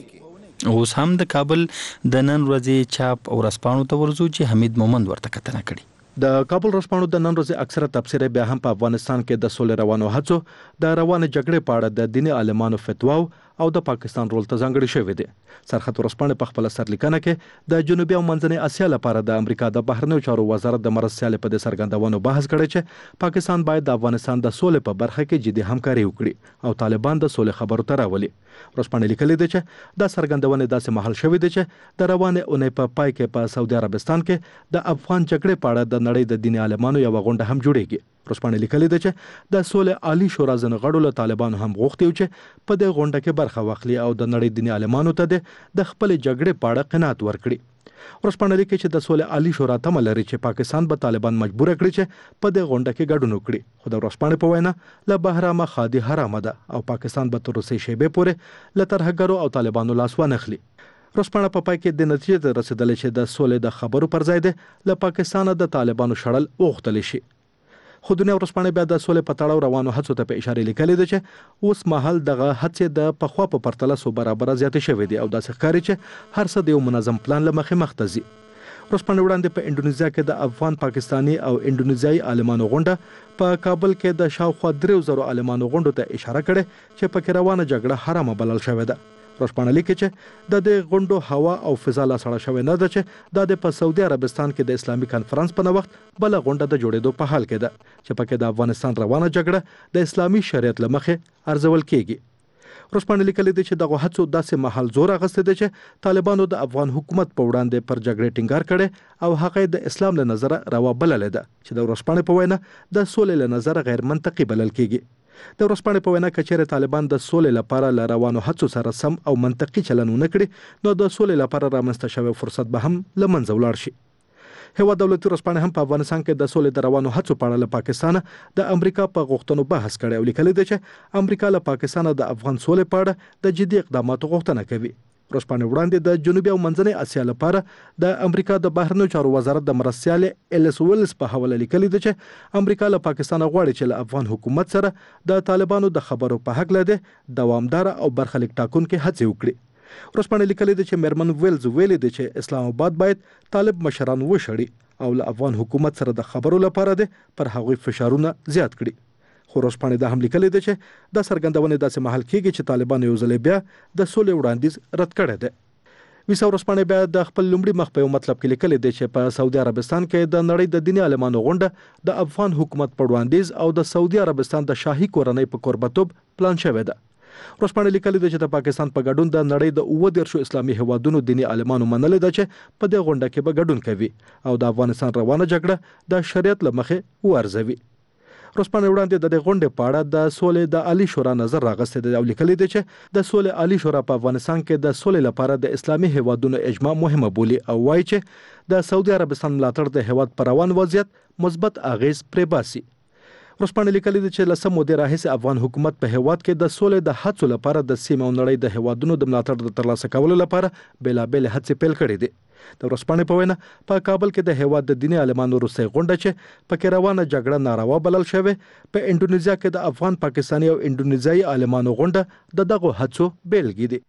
کې اوس هم د کابل د نن ورځې چاپ او رسپانو ته ورزو چې حمید مومند ورته کتنه کړي. د کابل رسپانو د نن ورځې اکثره تبصره بیا هم په افغانستان کې د سولې روانو هڅو د روانه جګړې په اړه د دیني عالمانو فتواو او د پاکستان رول ته ځانګړي شوی دی. سرخط ورسپانه په خپل سرلیکنه کې د جنوبي او منځنۍ اسیا لپاره د امریکا د بهرنیو چارو وزارت د مرستيال په د سرګندونو بحث کړی چې پاکستان باید د افغانستان د سولې په برخه کې جدي همکاري وکړي او طالبان د سولې خبرو ته راولي. ورسپانه لیکلي دی چې د سرګندونې داسې محل شوی دی چې د روانه اونۍ په پای کې په سعودي عربستان کې د افغان جګړې په اړه د نړۍ د دیني عالمانو یو غونډه هم جوړیږي. ورسپانه لیکلي دی چې د سولې عالی شورا ځنغړو له طالبانو هم غوښتي چې په دې غونډه کې برخه واخلي او د نړۍ دیني عالمانو ته د خپل جګړې په اړه قناعت ورکړي. ورسپانه لیکي چې د سولې عالی شورا تمه لري چې پاکستان به طالبان مجبور کړي چې په دې غونډه کې ګډون وکړي. خو د ورسپانه په وینا له بهرامه خادي حرامه ده او پاکستان به تر اوسه شیبه پورې له ترهګرو او طالبانو لاس ونخلي. ورسپانه په پای کې د نتیجې ته رسیدل چې د سولې د خبرو پر ځای د له پاکستان د طالبانو شړل وغوښتل شي. خو دنیا ورسپانه بیا د سولې په تړاو روانو هڅو ته په اشاره لیکلي ده چې اوس مهال دغه هڅې د پخوا په پرتله سو برابر زیاتې شوې دي او داسې ښکاري چې هر څه د یو منظم پلان له مخې مخ ته ځي. ورسپانه وړاندې په انډونیزیا کې د افغان پاکستاني او انډونیزیایي عالمانو غونډه په کابل کې د شاوخوا 3000 عالمانو غونډو ته اشاره کړې چې پکې روانه جګړه حرامه بلل شوې ده. ورسپانه لیکي چې د دې غونډو هوا او فضا لا سړه شوې نه ده چې د سعودي عربستان کې د اسلامي کانفرنس په وخت بل غونډه د جوړېدو په حال کې ده چې پکې د افغانستان روانه جګړه د اسلامي شریعت لمخې ارزول کیږي. ورسپانه لیکلي دي چې دغه هڅو داسې محل زور اغسته دي چې طالبانو د افغان حکومت په وړاندې پر جګړې ټینګار کړي او هغه د اسلام له نظر روا بلل ده چې د ورسپانه په وینا د سولې له نظر غیر منطقي بلل کیږي. د ورسپانه په وینا کچېره طالبان د سولې لپاره ل روانو هڅو سره سم او منطقي چلن ونه کړي نو د سولې لپاره رامنځته شوی فرصت به هم لمنځه ولاړ شي. هوا دولتي ورسپانه هم په افغانستان کې د سولې د روانو هڅو په اړه له پاکستان د امریکا په غوښتنو بحث کړي او لیکلي دي چې امریکا له پاکستان د افغان سولې په اړه د جدي اقداماتو غوښتنه کوي. ورسپانه وړاندې د جنوبي او منځنۍ اسیا لپاره د امریکا د بهرنیو چارو وزارت د مرستيال الیس ویلز په حواله لیکلي دي چې امریکا له پاکستان غواړي چې له افغان حکومت سره د طالبانو د خبرو په حق لده دوامدار او برخلیک ټاکونکي هڅه وکړي. ورسپانه لیکلي دي چې مرمن ویلز ویلي دي چې اسلام آباد باید طالب مشران وشړي او له افغان حکومت سره د خبرو لپاره ده پر هغوی فشارونه زیات کړي. خو ورسپانه د هم لیکلي دي چې د سرګندونې داسې محل کېږي چې طالبان یو ځل بیا د سولې وړاندیز رد کړی دی. ویسا ورسپانه بیا د خپل لومړي مخ په یو مطلب کې لیکلي دي چې په سعودي عربستان کې د نړۍ د دیني عالمانو غونډه د افغان حکومت په وړاندیز او د سعودي عربستان د شاهي کورنۍ په قربتوب پلان شوی ده. ورسپانه لیکلي دي چې د پاکستان په ګډون د نړۍ د 19 اسلامي هیوادونو دیني عالمانو منل دي چې په دې غونډه کې به ګډون کوي او د افغانستان روانه جګړه د شریعت لمخې ورزوي. ورسپانه وړاندې د غونډې په اړه د سولې د عالی شورا نظر راغسته دی او لیکلي دی چې د سولې عالی شورا په افغانستان کې د سولې لپاره د اسلامي هیوادونو اجماع مهمه بولي او وایي چې د سعودي عربستان ملاتړ د هیواد پر روان وضعیت مثبت اغیز پرې باسي. ورسپانه لیکلي دی چې لسم مودې راهیسې افغان حکومت په هیواد کې د سولې د هڅو لپاره د سیمه او نړۍ د هیوادونو د ملاتړ د ترلاسه کولو لپاره بیلابل هڅې پیل کړې دي. د ورسپانه په وینا په کابل کې د هیواد د دیني عالمانو روسي غونډه چې پکې روانه جګړه ناروا بلل شوې په انډونیزیا کې د افغان پاکستاني او انډونیزیایي عالمانو غونډه د دغه هڅو بیلګې دي.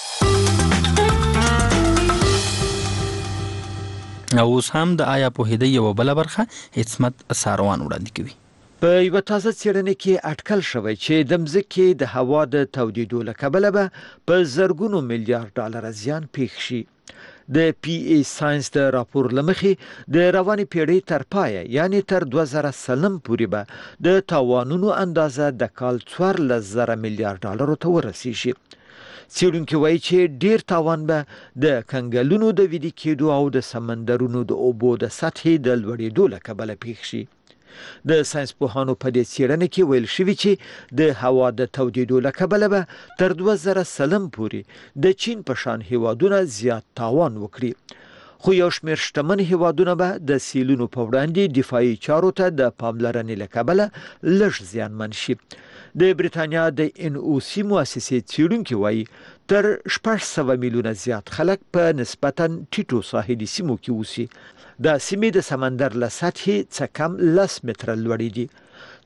اوس هم د آیا په هدیه یو بل برخه عصمت ساروان وړاندې کوي. په یو تازه څېړنه کې اټکل شوی چې د مځکې د هوا د تودېدو له کبله به په زرګونو میلیارډ ډالر زیان پیښ شي. د پی ای ساينس د راپور لمخې د رواني پیړۍ تر پایه یعنی تر 2000 سلم پورې به د تاوانونو اندازه د کال 14 میلیارډ ډالر ته ورسیږي. څېړونکي وایي چې ډیر تاوان به د کنګلونو د ویلي کېدو او د سمندرونو د اوبو د سطحې د لوړېدو له کبله پیښ شي. د ساينس پوهانو په دې څېړنه کې ویل شوی چې د هوا د تودېدو له کبله به تر 2000 سلم پورې د چین په شان هیوادونه زیات تاوان وکړي. خو یو شمېر شتمن هیوادونه به د سیلونو په وړاندې دفاعي چارو ته د پاملرنې له کبله لږ زیانمن شي. د بریتانیا د ان او سی مؤسسې څېړونکي وایي تر 600 میلیونه زیات خلک په نسبتاً ټیټو ساحلي سیمو کې اوسي. د سیمې د سمندر له سطحې څخه کم 10 متره لوړې دي.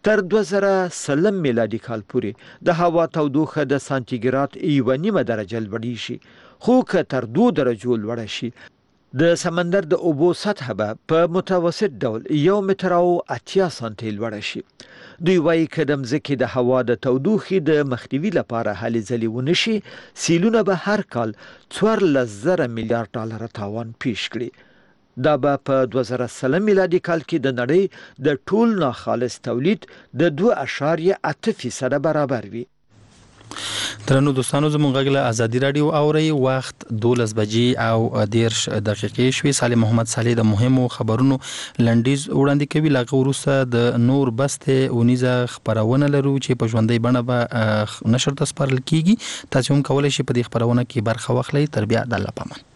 تر 2030 میلادي کال پورې د هوا تودوخه د سانتیګراد 1.5 درجه لوړی شي، خو که تر 2 درجو لوړه شي د سمندر د اوبو سطح به په متوسط ډول 1 متر او 80 سانتي لوړه شي. دوی وایي که د مځکې د هوا د تودوخې د مخنیوي لپاره هلې ځلې ونه شي، سیلونه به هر کال 14,000 میلیارډ ډالر تاوان پیښ کړي. دا به په 2030 میلادي کال کې د نړۍ د ټول ناخالص تولید د 2.8% برابر وي. درنو دوستانو زموږ غږ له ازادي رادیو اوري وخت 12 بجې او 10 دقیقې شوي. صالح محمد صالح د مهمو خبرونو لنډیز وړاندې کوي. لاغه وروسته د نور بسته اونیزه خبرونه لرو چې په ژوندۍ بڼه به نشر ته سپارل کیږي. تاسو هم کولای شئ په دې خبرونه کې برخه واخلئ. تر بیا د الله پامان.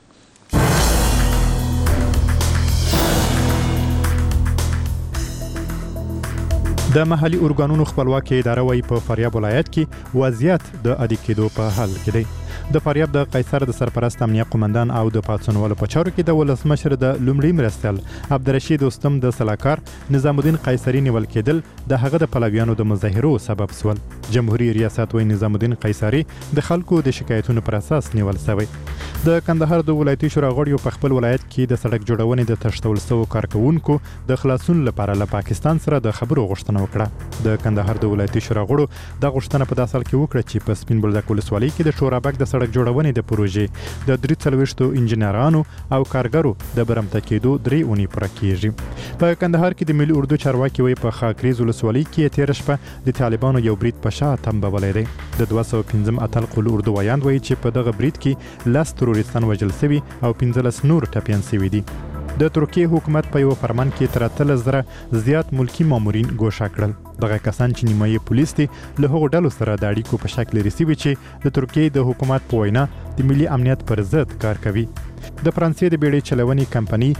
د محلي اورګانونو خپلواکي اداره وايي په فاریاب ولایت کې وضعیت د عادي کېدو په حال کې دی. د فاریاب د قیصر د سرپرست امنیه قومندان او د پاتسونوالو په چارو کې د ولسمشر د لومړي مرستیال عبدالرشید دوستم د سلاکار نظام الدین قیصری نیول کېدل د هغه د پلویانو د مظاهرو سبب سول. جمهوریت ریاست وایي نظام الدین قیصری د خلکو د شکایتونو پر اساس نیول شوی. د کندهار د ولایتي شورا غړیو په خپل ولایت کې د سړک جوړونې د تشتول سوو کارکونکو د خلاصون لپاره له پاکستان سره د خبرو غوښتنه وکړه. د کندهار د ولایتي شورا غړو د غوښتنه په داسل کې وکړه چې په سپین بولدک ولسوالۍ کې د شورابک د سړک جوړونې د پروژې د 43 انجنیرانو او کارګرو د برمته کېدو 3 اونۍ پوره کیږي. په کندهار کې د ملي اردو چارواکي وایي په خاکریز ولسوالۍ کې تیر شپه د طالبانو یو برید په شا تنبولې دی. د 215 اتل قل اردو وایاند وایي چې په دغه برید کې 10 تروریستان وژل شوي او 15 نور ټپیان شوي دي. د ترکیه حکومت په یو فرمان کې تر 13,000 زیات ملکی مامورین ګوښه کړل. دغه کسان چې نیمایي پولیس دي له هغو ډلو سره د اړیکو په شکل رسیوي چې د ترکیه د حکومت په وینا د ملي امنیت پر ضد کار کوي. د فرانسې د بیړۍ چلونې کمپنۍ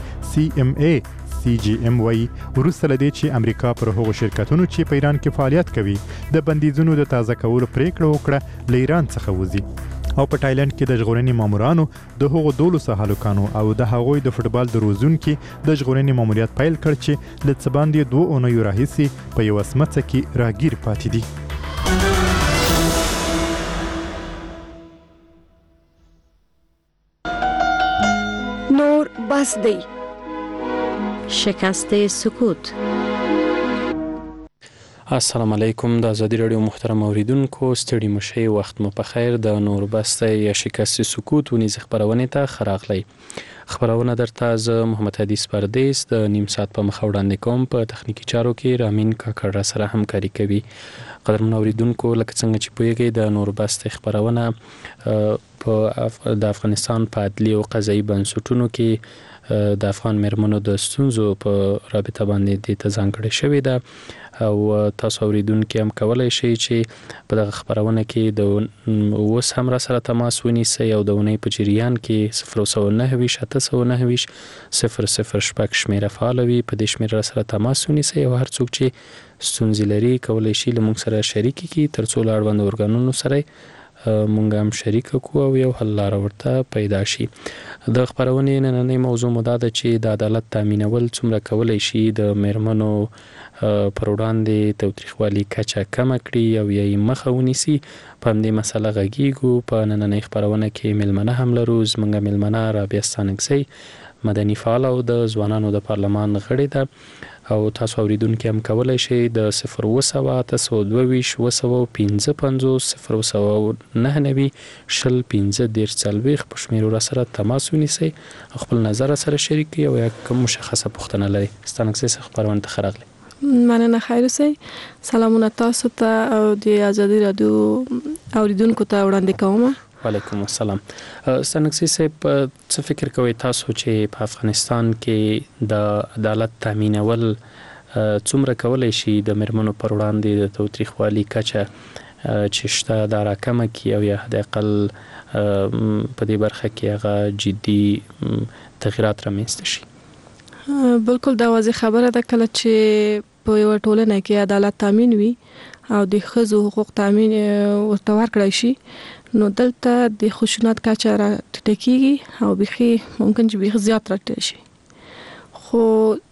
CMA وایي وروسته له دې چې امریکا پر هغو شرکتونو چې په ایران کې فعالیت کوي د بندیزونو د تازه کولو پریکړه وکړه له ایران څخه وځي. او په تایلند کې د ژغورنې مامورانو د هغو 12 هلکانو او د هغوی د فوټبال د روزونکو د ژغورنې ماموریت پیل کړ چې له څه باندې 2 اونیو راهیسې په یو سمڅه کې راګیر پاتې دي. نور بس دی شکست سکوت. السلام علیکم. د ازادي رادیو محترم اوریدونکو ستړي مشي وخت مو په خیر. د نور بسته یا شکست سکوت ونیز خبرونه ته خراغلی. خبرونه درته ز محمد حدیث پردیس د نیم ساعت په مخ وړاندې کوم. په تخنیکی چارو کې رامین کاکړ سره همکاري کوي. قدرمن اوریدونکو لکه څنګه چې پوهیږئ د نور بسته خبرونه په د افغانستان په عدلي او قضایي بنسټونو کې د افغان مرمنو د ستونزو په رابطه باندې د ځانګړې شوې ده او تاسو اوریدونکو هم کولای شئ چې په دغه خبرونه کې د اوس هم را سره تماس ونیسئ او د ونې په جریان کې 009 00 شمیره فعال وي. په دې شمیره سره تماس ونیسئ او هر څوک چې ستونزې لري کولای شي له موږ سره شریک کړي ترڅو له اړوند ارګانونو سره مونږ هم شریک کو او یو حل لار ورته پیدا شي. د خبرونې نننۍ موضوع مو دا ده چې د عدالت تامینول څومره کولای شي د میرمنو پر وړاندې تاوتریخوالي کچه کم کړي او یې مخه ونیسي. په همدې مسله غږیږو. په نننۍ خبرونه کې ملمنه هم لرو. زموږ ملمنه رابعه ستانکزی مدني فعال او د ځوانانو د پارلمان غړې ده او تاسو اوریدونکو هم کولای شئ د 02822 255 099 په شمیرو را سره تماس ونیسئ او خپل نظر سره شریک کړئ او یا کوم مشخصه پوښتنه لرئ. ستانکزی خبرونه ته خراغلی. مننه خیر اوسئ. سلامونه تاسو ته او د ازادي رادیو اوریدونکو ته وړاندې کوم. وعلیکم السلام. ستانکزی صاحب څه فکر کوئ تاسو چې په افغانستان کې د عدالت تامینول څومره کولای شي د میرمنو پر وړاندې د تاوتریخوالي کچه چې شته دا راکمه کړي او یا حد اقل په دې برخه کې هغه جدي تغیرات رامنځته شي؟ بالکل دا واضح خبره ده. کله چې په یو ټولنه کې عدالت تامین وي او د ښځو حقوق تامین ورته ورکړی شي نو دلته د خشونت کچه را ټیټه کیږي او بخي ممکن چې بخي زیات راټیټ شي. خو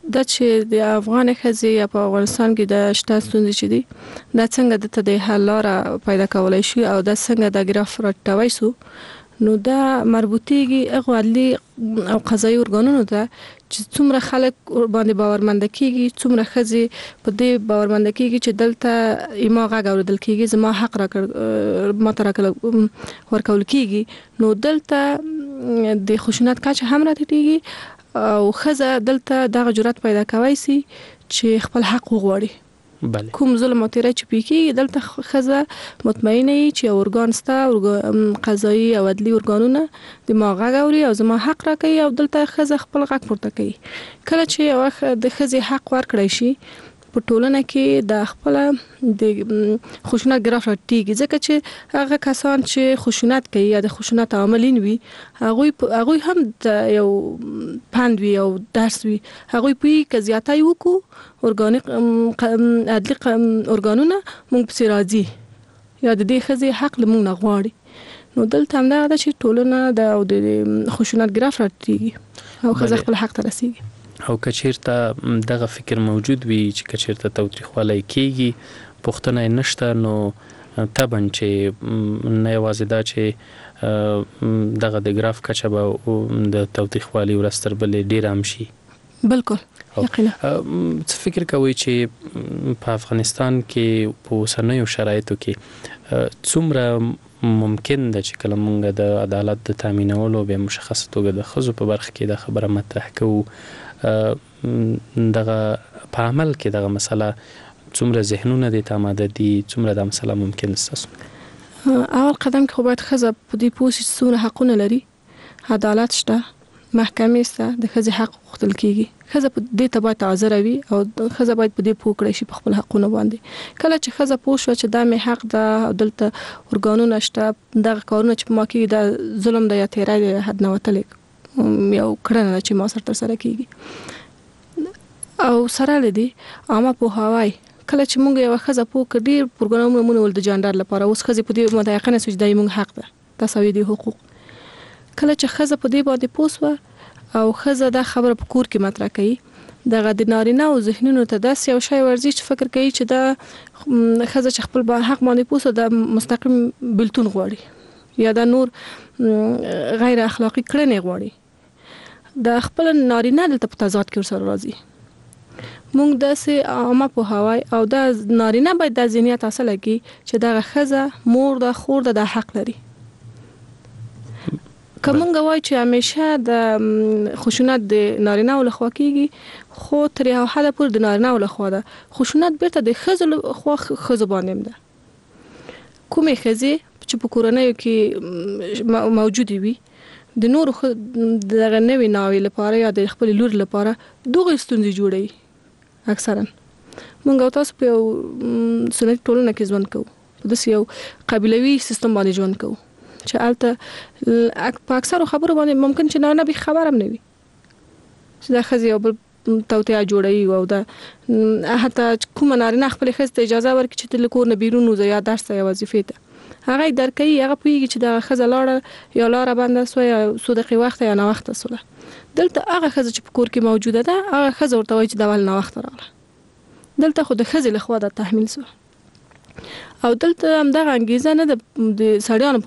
د چې د افغان ښځې په افغانستان کې د شته ستونزې چې دي دا څنګه د حل لاره پیدا کولای شي او د څنګه د ګراف راټوي سو نو دا مربوطيږي هغه عدلي او قضایي ارګانونو ته چې څومره خلک باندې باورمند کیږي څومره ښځې په دې باورمند کیږي چې دلته ایما غږ اوریدل کیږي زما حق راکړ ما تر ورکول کیږي نو دلته د خشونت کچه هم راټیږي او ښځه دلته دغه جرأت پیدا کوي سي چې خپل حق وغواړي بله کوم ظلم او تیری چې پکې دلته ښځه مطمئنه وي چې اورګان ستا قضایي او عدلي ارګانونه د ما غږ اوري او زما حق راکوي او دلته ښځه خپل غږ پورته کوي کله چې یو د ښځې حق ورکړی شي په ټولنه کې د خپل د خشونت ګراف راټیږي ځکه چې هغه کسان چې خشونت کوي یا د خشونت عاملین وي هغه هم د یو پند وي او درس وي هغه په زیاتای وکړو ارګانیک عدلي ارګانونه موږ په راځي یا د دې ښځې حق لمون نه غواړي نو دلته هم دا چې ټولنه د خشونت ګراف راټیږي او ښځه خپل حق ته رسیږي او کچیرته دغه فکر موجود وي چې کچیرته توتریخوالی کیږي پښتنه نشته نو طبعا چې نه یوازې دا چې دغه د ګراف کچه به د توتریخوالی ورستر بلې ډیر هم شي بالکل یقینا څه فکر کوي چې په افغانستان کې په اوسنیو شرایطو کې څومره ممکن ده چې کله موږ د عدالت د تامینولو به مشخصه توګه د ښځو په برخه کې د خبره مطرح کوو دغه په عمل کې دغه مسله څومره ذهنونه د تاماده دي څومره د مسله ممکن استاسو اول قدم کې خو باید ښځه په دې پوه شي چې څومره حقونه لري عدالت شته محکمې شته د ښځې حق غوښتل کیږي ښځه په دې ته باید حاضر وي او ښځه باید په دې پوه کړي شي په خپل حقونه باندې کله چې ښځه پوه شو چې دا مې حق ده دلته ارګانونه شته دغه کارونه چې ما کې د ظلم د یا تیری د حد نه وتلې یو کړنه چې ما سره سره کیږي او سره لدی عامه په هواي کله چې موږ یو ښځه په کډیر پروګرامونه مونږ ول د جاندار لپاره اوس ښځه په دې متيقنه سوچ دای موږ حق ده تساوي دي حقوق کله چې ښځه په دې باندې پوسوه او ښځه دا خبره په کور کې مطرح کړي دغه د نارینه او ذهنونو ته داس یو شی ورزي چې فکر کوي چې دا ښځه چې خپل حق باندې پوسه د مستقیم بلتون غواړي یا دا نور غیر اخلاقی کړنې غواړي د خپل نارینه د تضاد کې سره راځي موږ داسې عامه په هواي او دا نارینه باید د ذهنیت اصله کې چې دا ښځه مور د خور د حق لري کومه وای چې همیشه د خشونت د نارینه ول خوا کېږي خو تر یو حد پورې د نارینه ول خوا ده خشونت بیرته د ښځو خوا ښځو باندې ده کومه ښځه چې په کورنۍ کې موجود وي د نور دغه نوې ناوې لپاره یا د خپل لور لپاره دوه ستونزې جوړي اکثرا موږ تاسو په سنت ټولنه کې ژوند کوو په داسې یو قبيلوي سیستم باندې ژوند کوو چې البته په اکثر خبرو باندې ممکن چې نه به خبر هم نه وي چې دا خزي او توتیا جوړي او دا حتی کوم نارینه خپل خزته اجازه ورکړي چې د کور نه بیرون وځي یا درس یا وظیفه ته هغه درکې هغه پویږي چې د خزه لاړه یا لاره باندې سو یا سودقي وخت یا نه وخت سره دلته هغه خزه چې په کور کې موجوده ده هغه خزه ورته وایي چې د ول نه وخت راغله دلته خو د خزه له خوا د تحمیل سو او دلته هم دغه انګیزه نه د سړیانو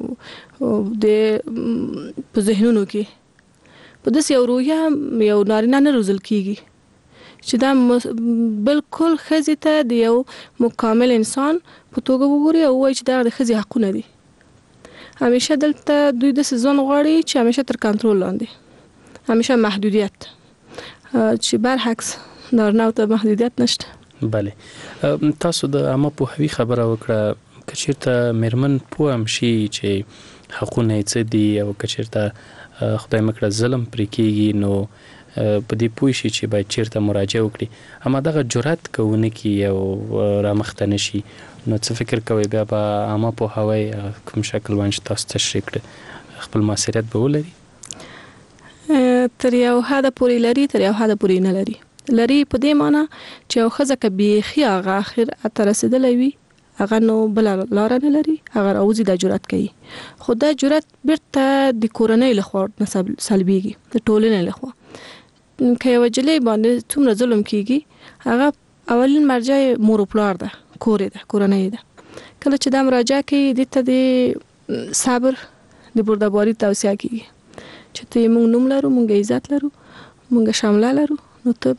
په ذهنونو کې په داسې یو روحیه یو نارینه نه روزل کیږي چې دا بالکل خزه ته د یو مکمل انسان په توګه وګوري او وایي چې دا د خزه حقونه دي همیشه دلته دوی د سيزون غواړي چې همیشه تر کنټرول لاندې همیشه محدودیت چې برعکس نارینه ته محدودیت نشته بله تاسو د عامه پوهوي خبره وکړه کچیرته مرمن پوهم شي چې حقونه څه دي او کچیرته خدای مکړه ظلم پرې کیږي نو په دې پوه شي چې باید چیرته مراجعه وکړي اما دغه جرأت کوونکی او رامخته نشي نو څه فکر کوي بیا به عامه پوهوي کوم شکل باندې تاسو تشریح کړئ خپل مسؤلیت به ولري تر یو حد پورې لري تر یو حد پورې نه لري په دې معنی چې یو ښځه کبي خيغه اخر اتر رسیدلې وي هغه نو بل لار نه لري هغه اوزي د جرأت کوي خو دا جرأت بیرته د کورنۍ له خوا سلبيږي د ټولنې له خوا که یو جلې باندې څومره ظلم کیږي هغه اولین مرجع مور پلار ده، کور ده، کورنۍ ده. کله چې دا مراجعه کوي دته د صبر د بردباری توصیه کوي چې ته موږ نوم لرو، موږ عزت لرو، موږ شامله لرو، نو ته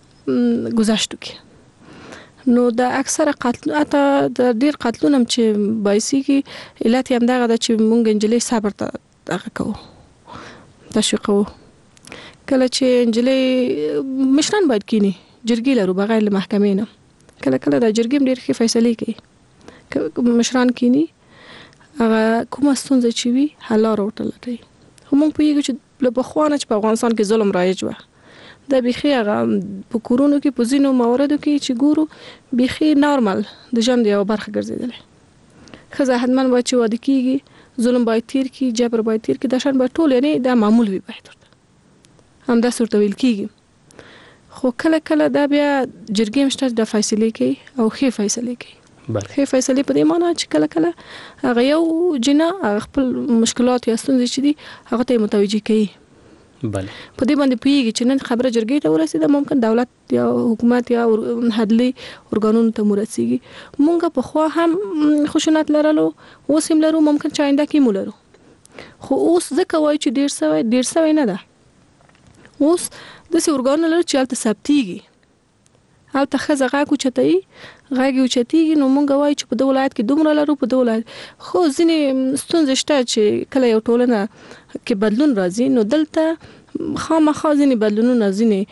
به گذشت وکړي. نو د اکثره قتل اته د ډیر قتلونم چې بایسي کې علت هم دغه د چې مونږ انجلې صبر ته دغه کوو تشویقو. کله چې انجلې مشران باید کینی جرګې لرو بغیر له محکمې نه، کله کله د جرګې ډیر ښه فیصله کوي. مشران کینی هغه کومه ستونزه چې وي حل راوټل کوي. خو مونږ پوهیږو چې له بخوانه چې په افغانستان کې ظلم رایج و دا بيخي هغه په کورونو کې په ځینو مواردو کې چې ګورو بيخي نارمل د ژوند یو برخه ګرځیدل. خزه حتمن باید چې واده کیږي، ظلم باید تیر کی، جبر باید تیر کی، د شان باید ټول یعنی دا معمول وي باید هم دا صورت ویل کیږي. خو کله کله دا بیا جرګې مشته د فیصله کوي او ښه فیصله کوي. ښه فیصله په دې معنی چې کله کله هغه یو جنا خپل مشکلات یا ستونزې چې دي هغه ته متوجي کوي. بله په دې باندې پیږي چې نن خبره جرګې ته ورسېده، ممکن دولت یا حکومت یا عدلي ارګانونو ته ورسېږي. مونږ په خوا هم خشونت لرلو، اوس هم لرو، ممکن چې آینده کې مو لرو. خو اوس ځکه وایي چې ډیر سوی نه ده. اوس داسې ارګانونه لرو چې هلته ثبتېږي، هلته ښځه غږ اوچتوي، غږ یې اوچتېږي. نو مونږ وایو چې په دې ولایت کې دومره لرو، په دې ولایت خو ځینې ستونزې شته چې کله یو ټولنه کې بدلون راځي نو دلته خامخا ځینې بدلونونه،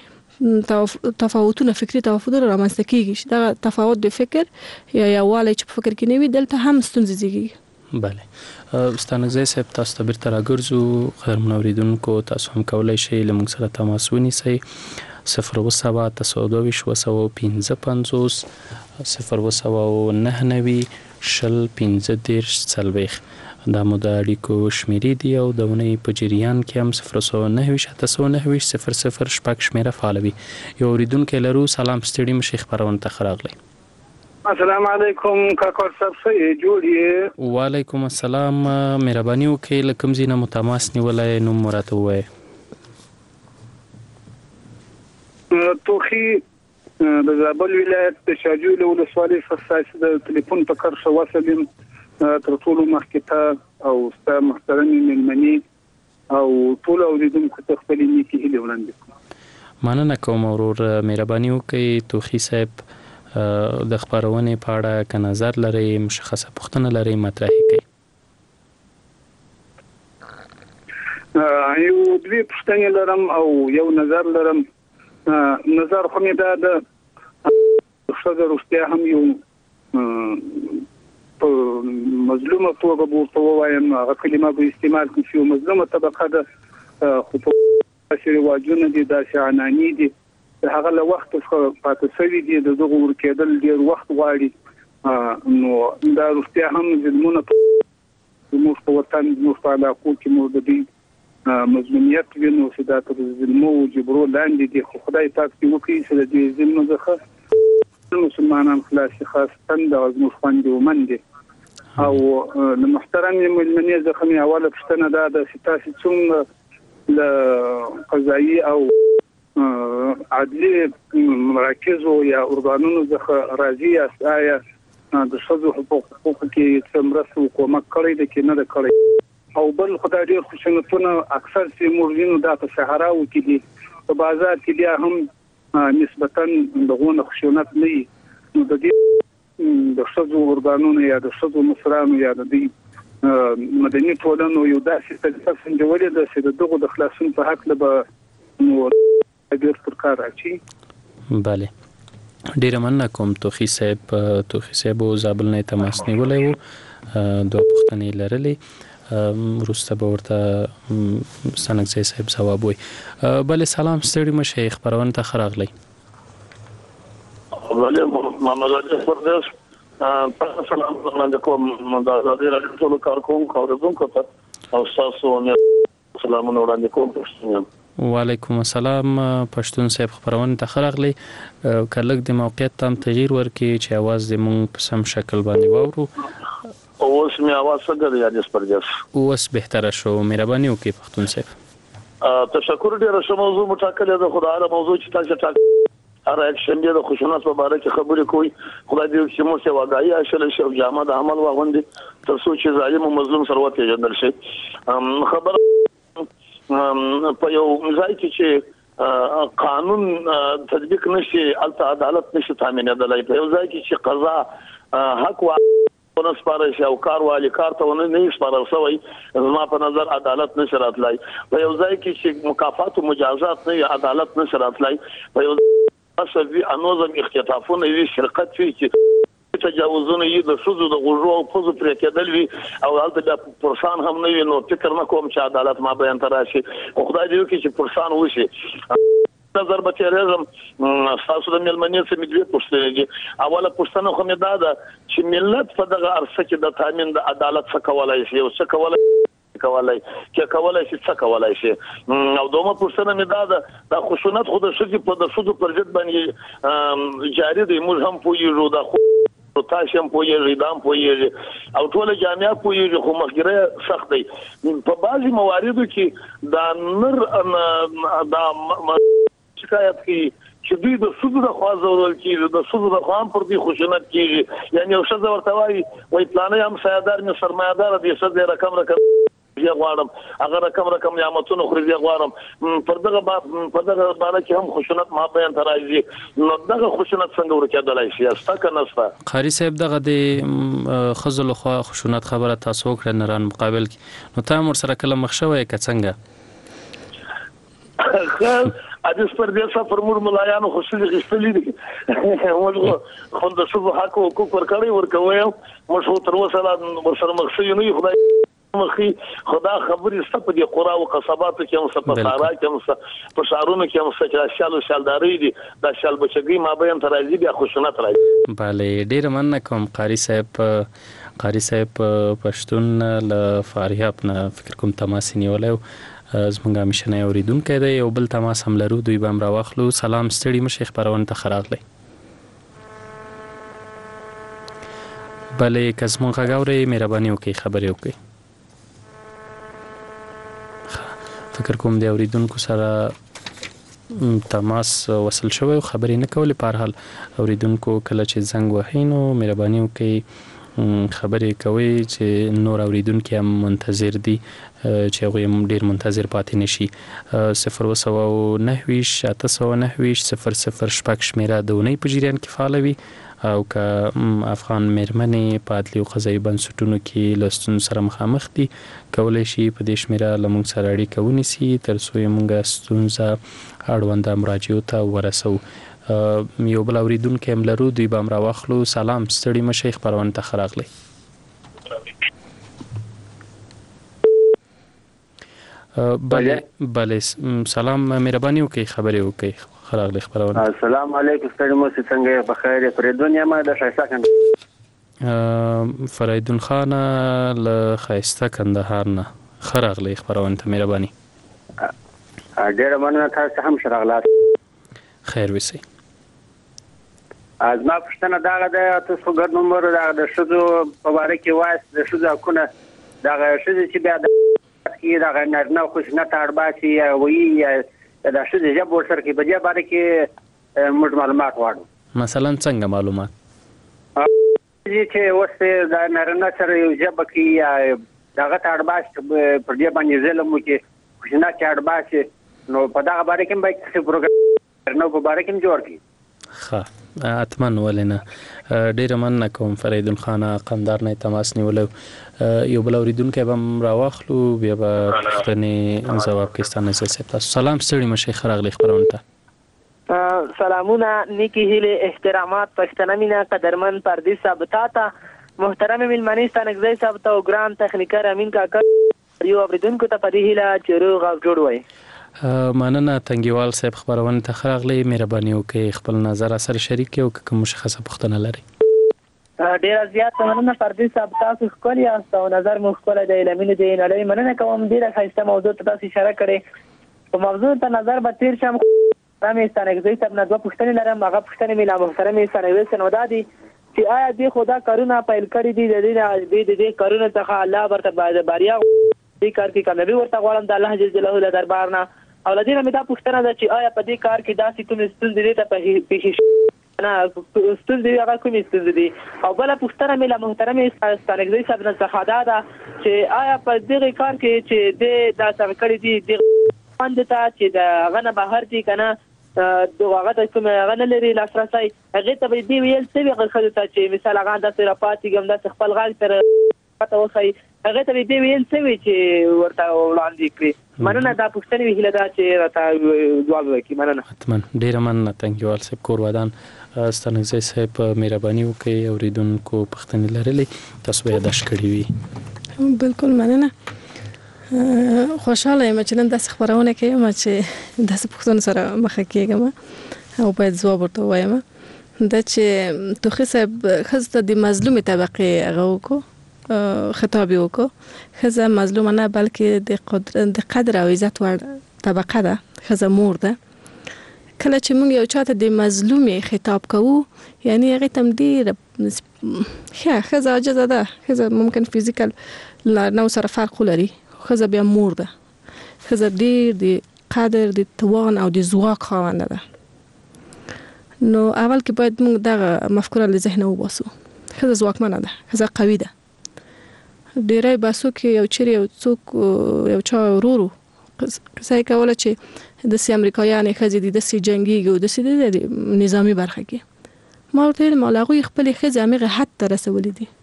ځینې تفاوتونه، فکري تفاوتونه رامنځته کیږي چې دا تفاوت د فکر یا یووالی چې په فکر کې نه وي دلته هم ستونزې زیږي. بله ستانکزی صاحب، تاسو ته بیرته راګرځو. قدرمنو اوریدونکو، تاسو هم کولی شئ له موږ سره تماس ونیسئ 027 255 029 15 دا مو د اړیکو شمیرې دي او د ونې په جریان کې هم 009 00 شپږ شمیره فعالوي. یو اوریدونکی لرو. سلام، ستړي مشي، خبرونه ته راغلی. السلام علیکم کاکا صاحب، څه جوړ یې؟ وعلیکم السلام. مهرباني وکړئ له کوم ځای نه مو تماس نیولی، نوم مو راته ووایئ. توخی د زابل ولایت د شاجوی له ولسوالۍ څخه د ټلیفون په کار وصل یم. تر ټولو مخکې ته او ستاسو محترمې مېلمنې او ټول اوریدونکو ته خپل نیکې هیلې وړاندې کوم. مننه کوم ورور، مهرباني وکړئ. توخی صاحب د خبرونې په اړه که نظر لرئ، مشخصه پوښتنه لرئ، مطرح کړئ. یو دوی پوښتنې لرم او یو نظر لرم. نظر خو مې دا د ښځو روغتیا هم یو په مظلومه توګه ورته ووایم، هغه کلمه به استعمال کړم چې مظلومه طبقه ده، خو په داسې رواجونه دي، داسې عنعنې دي، د هغه له وخت څخه پاتې شوي دي، د دغه ورکېدل ډېر وخت غواړي. نو دا روغتیا هم ظلمونه زموږ په وطن، زموږ په علاقو کې مو د دوی مظلومیت وینو چې دا تر ظلمو او جبرو لاندې دي. خو خدای پاک دې وکړي چې د دې ظلمو څخه مسلمانان خلاص، خاصه د زموږ خویندې ومندې. او د محترم مېلمنې څخه مې اوله پوښتنه دا ده چې تاسو څومره له قضایي او عدلي مراکزو یا ارګانونو څخه راضي یاست؟ آیا د ښځو حقوقو کې څه مرسته او کومک کړی دی که نه ده کړی؟ او بل خدای ډېر خشونتونه اکثر چې موږ وینو دا په صحراو کې دي، په بازار کې بیا هم نسبتاً دغونه خشونت نه وي. نو د دې د ښځو ارګانونو یا د ښځو مشرانو یا د دې مدني ټولنو یو داسې طریقه سنجولې ده چې د دغو د خلاصون په هکله به نو ډېر پر کار راځي. بله، ډېره مننه کوم توخی صاحب زابل نه تماس نیولی و، دوه پوښتنې لرلې، وروسته به ورته ستانکزی صاحب ځواب وایي. بله، سلام، ستړي مشئ، خبرونه ته ښه راغلی. بله، محمد راجع پردیس، تاسو سلام وړاندې کوم د ازادي راډیو ټولو کارکونکو اوریدونکو ته او تاسو سلامونه وړاندې کوم. وعلیکم السلام. پښتون صاحب، خبرونه ته ښه راغلی. که لږ د موقعیت ته هم تغییر ورکړي چې اواز دې مونږ په سم شکل باندې واورو. اوس مې اواز څنګه دی؟ یادس پردیس اوس بهتره شو، مهرباني وکړئ پښتون صاحب. تشکر ډیر ښه موضوع مټاکلې ده. خدای موضوع چې تاسو ټاک هر اکشن دی د خشونت په اړه کې خبرې کوي. خدای دې چې موږ څه واقعي اشل شو جامه د عمل واغوندي تر څو چې ظالم او مظلوم سره وته جندل شي. خبر په یو ځای کې چې قانون تطبیق نشي الته عدالت نشي تامینېدلای. په یو ځای کې چې قضا حق ونه سپارل شي او کاروالي کار ته ونه سپارل شوی زما په نظر عدالت نشي راتلای. په یو ځای کې چې مکافات او مجازات نه عدالت نشي راتلای. په یو اصلي انوزم اختطافونه وی شرکت وی چې تجاوزونه یې د شذو د غوړو او پوزو پرې کېدل وی او هلته د پرسان هم نه وي. نو فکر نه کوم چې عدالت ما بیان تراشي. خدای دې وکړي چې پرسان وشي. نظر به تیرېزم تاسو د ملمنې څخه مې دوه پوښتنې دي. اوله پوښتنه خو مې دا ده چې ملت په دغه عرصه کې د تامین د عدالت څخه کولای شي او څه کولای شي څه کولای شي. او دومره پوښتنه مې دا ده د خشونت خو د شذ په د شذ پر ضد باندې جاری دی. موږ هم پویږو د تاسو هم پویږئ دام پویږئ او ټول جامعه پویږي خو مخګره سخت دی. په بعضي مواردو کې د نر د شکایت کی چې دوی د سود د خوازول کیږي د سود د خام پر دي خشونت کیږي. یعنی یو څه ورته وای پلانې هم سیادار نه سرمایدار دي څه د رقم زه غواړم هغه رقم نعمتونو خو زه غواړم پر دغه باندې چې هم خشونت ما بیان ترایي. نو دغه خشونت څنګه ورکېدلای شي استا کنه استا قاری صاحب دغه د خزل خو خشونت خبره تاسو کړه نران مقابل نو تاسو ور سره کله مخ شوی ک څنګه حدیث پر دې سفر مور ملایانو خوشالي غشتلې دي. موږ خو د څه حق او حقوق ورکړی ورکوي. موږ تر اوسه ورسره مخسي نه خدای مخي خدا خبرې ست په دې قرا او قصباتو کې هم ست په سارا کې هم ست په شهرونو کې هم ست شالداري دي د شال بچګي ما بیان ترازی بیا خوشونت راځي. bale ډیر مننه کوم قاری صاحب پښتون ل فاریاب نه فکر کوم تماس نیولای زمونږه مشنه اوریدونکو دی یو بل تماس هم لرو دوی بم راوخلو. سلام ستړي مشیخ پرون ته خراغلی. bale کزمون غاوري مهرباني وکي خبري وکي. فکر کوم دی اوریدونکو سره تماس وصل شوی خبرې نه کولې. په هر حال اوریدونکو کله چې زنګ وهینو مهرباني وکي خبرې کوي چې نور اوریدونکو هم منتظر دي چې هغه ډیر منتظر پاتې نشي. 029 809 00 شپږ شمیره د ونې په جریان کې فعال وي او که افغان مېرمنې په عدلي او قضایي بنسټونو کې له ستونزو سره مخامخ دي کولی شي په دې شمیره له موږ سره اړیکه ونیسي تر څو یې موږ ستونزه اړونده مراجعو ته ورسوو. یو بل اوریدونکی هم لرو دوی به هم راواخلو. سلام ستړي مشئ خپرونه ته ښه راغلی. بله سلام مهرباني وکړئ خبرې وکړئ ښه راغلی خپرونه. السلام علیکم ستړي مو څنګه بخیر فریدون یم د ښایسته فریدون خان له ښایسته کندهار نه ښه راغلی خپرونه ته مهرباني. ډېره مننه تاسو هم ښه راغلاست. خیر وسی. زما پوښتنه دا ده تاسو ګډ نمبر د ښځو په اړه کې وایي د ښځو حقونه دغه ښځې چې بیا د کې دغه نارینه خشونت اړباسي وایي د ښځې ژبه ورسره کې په دې باره کې موږ معلومات غواړو. مثلا څنګه معلومات چې اوس د نارینه سره یو ژبه کې دغه اړباس پر دې باندې ظلم وکړي خشونت اړباسي نو په دغه باره کې باید څه پروګرام نو په باره کې جوړ کړي. ښه اتمن ولنه ډیره مننه کوم فریدون خان قندار نه تماس نیولو. یو بل اوریدونکو به راواخلو بیا به پښتنې جواب کېستانه سیاست. سلام ستړي مشي خراغلی خبرونه ته سلامونه نیکی هیله احترامات پښتنه مینا قدرمن پردیس ثابتاتا محترم ملمنې ستانګزی ثابت او ګران تخنیکر امین کاکا یو اوریدونکو ته پدې هیله چې روغ او جوړ وای. مننه تنګیوال صاحب خبرونه ته خراغلی مهرباني وکړئ خپل نظر سره شریک او کوم مشخصه پوښتنه لري. ډیر زیات مننه پردیس ثابت تاسو خپل یاست او نظر مو خپل د علمي دی نه مننه کوم ډیره ښایسته موضوع ته تاسو اشاره کړې. په موضوع ته نظر به تیر شم رامې ستانګزی صاحب نه دوه پوښتنې لرم. هغه پوښتنې مې لا محترم سنوي سنودا دي چې آیا دې خدا کارونه پیل کړی دي د دې کارونه څخه الله برته بریا دې کار کې کامیابي ورته غواړم د الله جل جلاله له دربار نه. او لدې نه مې دا پوښتنه ده چې آیا په دې کار کې داسې کومې ستونزې دي ته پیښې نه ستونزې هغه کومې ستونزې دي؟ او بله پوښتنه مې له محترم ستانکزی صاحب نه څخه دا ده چې آیا په دغه کار کې چې دې دا څنګه کړي دي د باندې ته چې د هغه نه بهر دي که نه هغه ته کوم هغه نه لري لاسرسی هغې ته به دې ویل څه وي هغه ښځو ته چې مثال هغه داسې راپاڅېږم داسې خپل غږ تر پته وښایي هغې ته به دې ویل څه وي چې ورته وړاندې کړي؟ مننه. دا پوښتنې وي هیله ده چې راته ځواب وکړي. مننه. حتما ډېره مننه تنګیوال صاحب کور ودان. ستانکزی صاحب مهرباني وکړئ اورېدونکو پوښتنې لرلې تاسو به یاداشت کړي وي. بالکل مننه. خوشاله یم چې نن داسې خبرونه کوم چې داسې پوښتنو سره مخه کېږم او باید ځواب ورته ووایم. دا چې توخي صاحب ښځو ته د مظلومې طبقې هغه وکړو خطاب یې وکړو. ښځه مظلومه نه بلکې د قدر او عزت وړ طبقه ده. ښځه مور ده. کله چې موږ یو چاته د مظلومې خطاب کوو یعنی هغې ته هم ډېره ښه ښځه عاجزه ده. ښځه ممکن فزیکل لرنه سره فرق ولري. ښځه بیا مور ده. ښځه ډېر د قدر د توان او د ځواک خاونده ده. نو اول کې باید موږ دغه مفکوره له ذهنه وباسو. ښځه ځواکمنه ده. ښځه قوي ده. ډیری باسو کې یو چیرې یو څوک یو چا ورورو قصه کوله چې د سی امریکایانو ښځې دي د سی جنگيږي او د سی د نظامی برخه کې ما ورته ما لاغوي خپل ښځې امغه حد ته رسولې دي.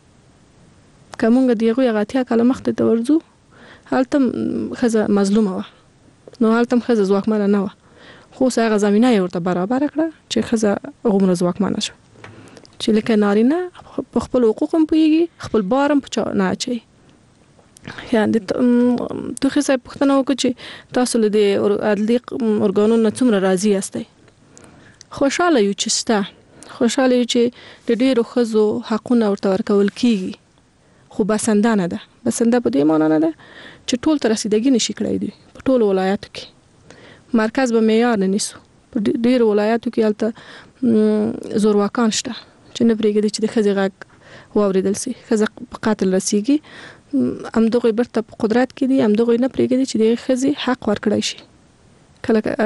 کومه دیغه غاتیا کله مخته ته ورځو هلته ښځه مظلومه و. نو هلته ښځه ځواکمنه نه و. خو هغه زمينه یې ورته برابر کړه چې ښځه غومره ځواکمنه شو چې لکه نارینه په خپل حقوقم پوهیږي خپل بارم په چا نه اچي. یعنی توخي صاحب پوښتنه وکړه چې تاسو له دې عدلي ارګانونو څومره راضي یاستئ؟ خوشاله یو چې ستا خوشاله یو چې د ډېرو ښځو حقونه ورته ورکول کیږي خو بسنده نه ده. بسنده په دې معنی نه ده چې ټول ته رسیدګي نشي کړی دي. په ټولو ولایاتو کې مرکز به معیار نه نیسو. په ډېرو ولایاتو کې هلته زورواکان شته چې نه پرېږدي چې د ښځې غږ واورېدل شي. ښځه په قتل رسېږي همدغوی برته په قدرت کې دي. همدغوی نه پرېږدي چې د ښځې حق ورکړی شي. کله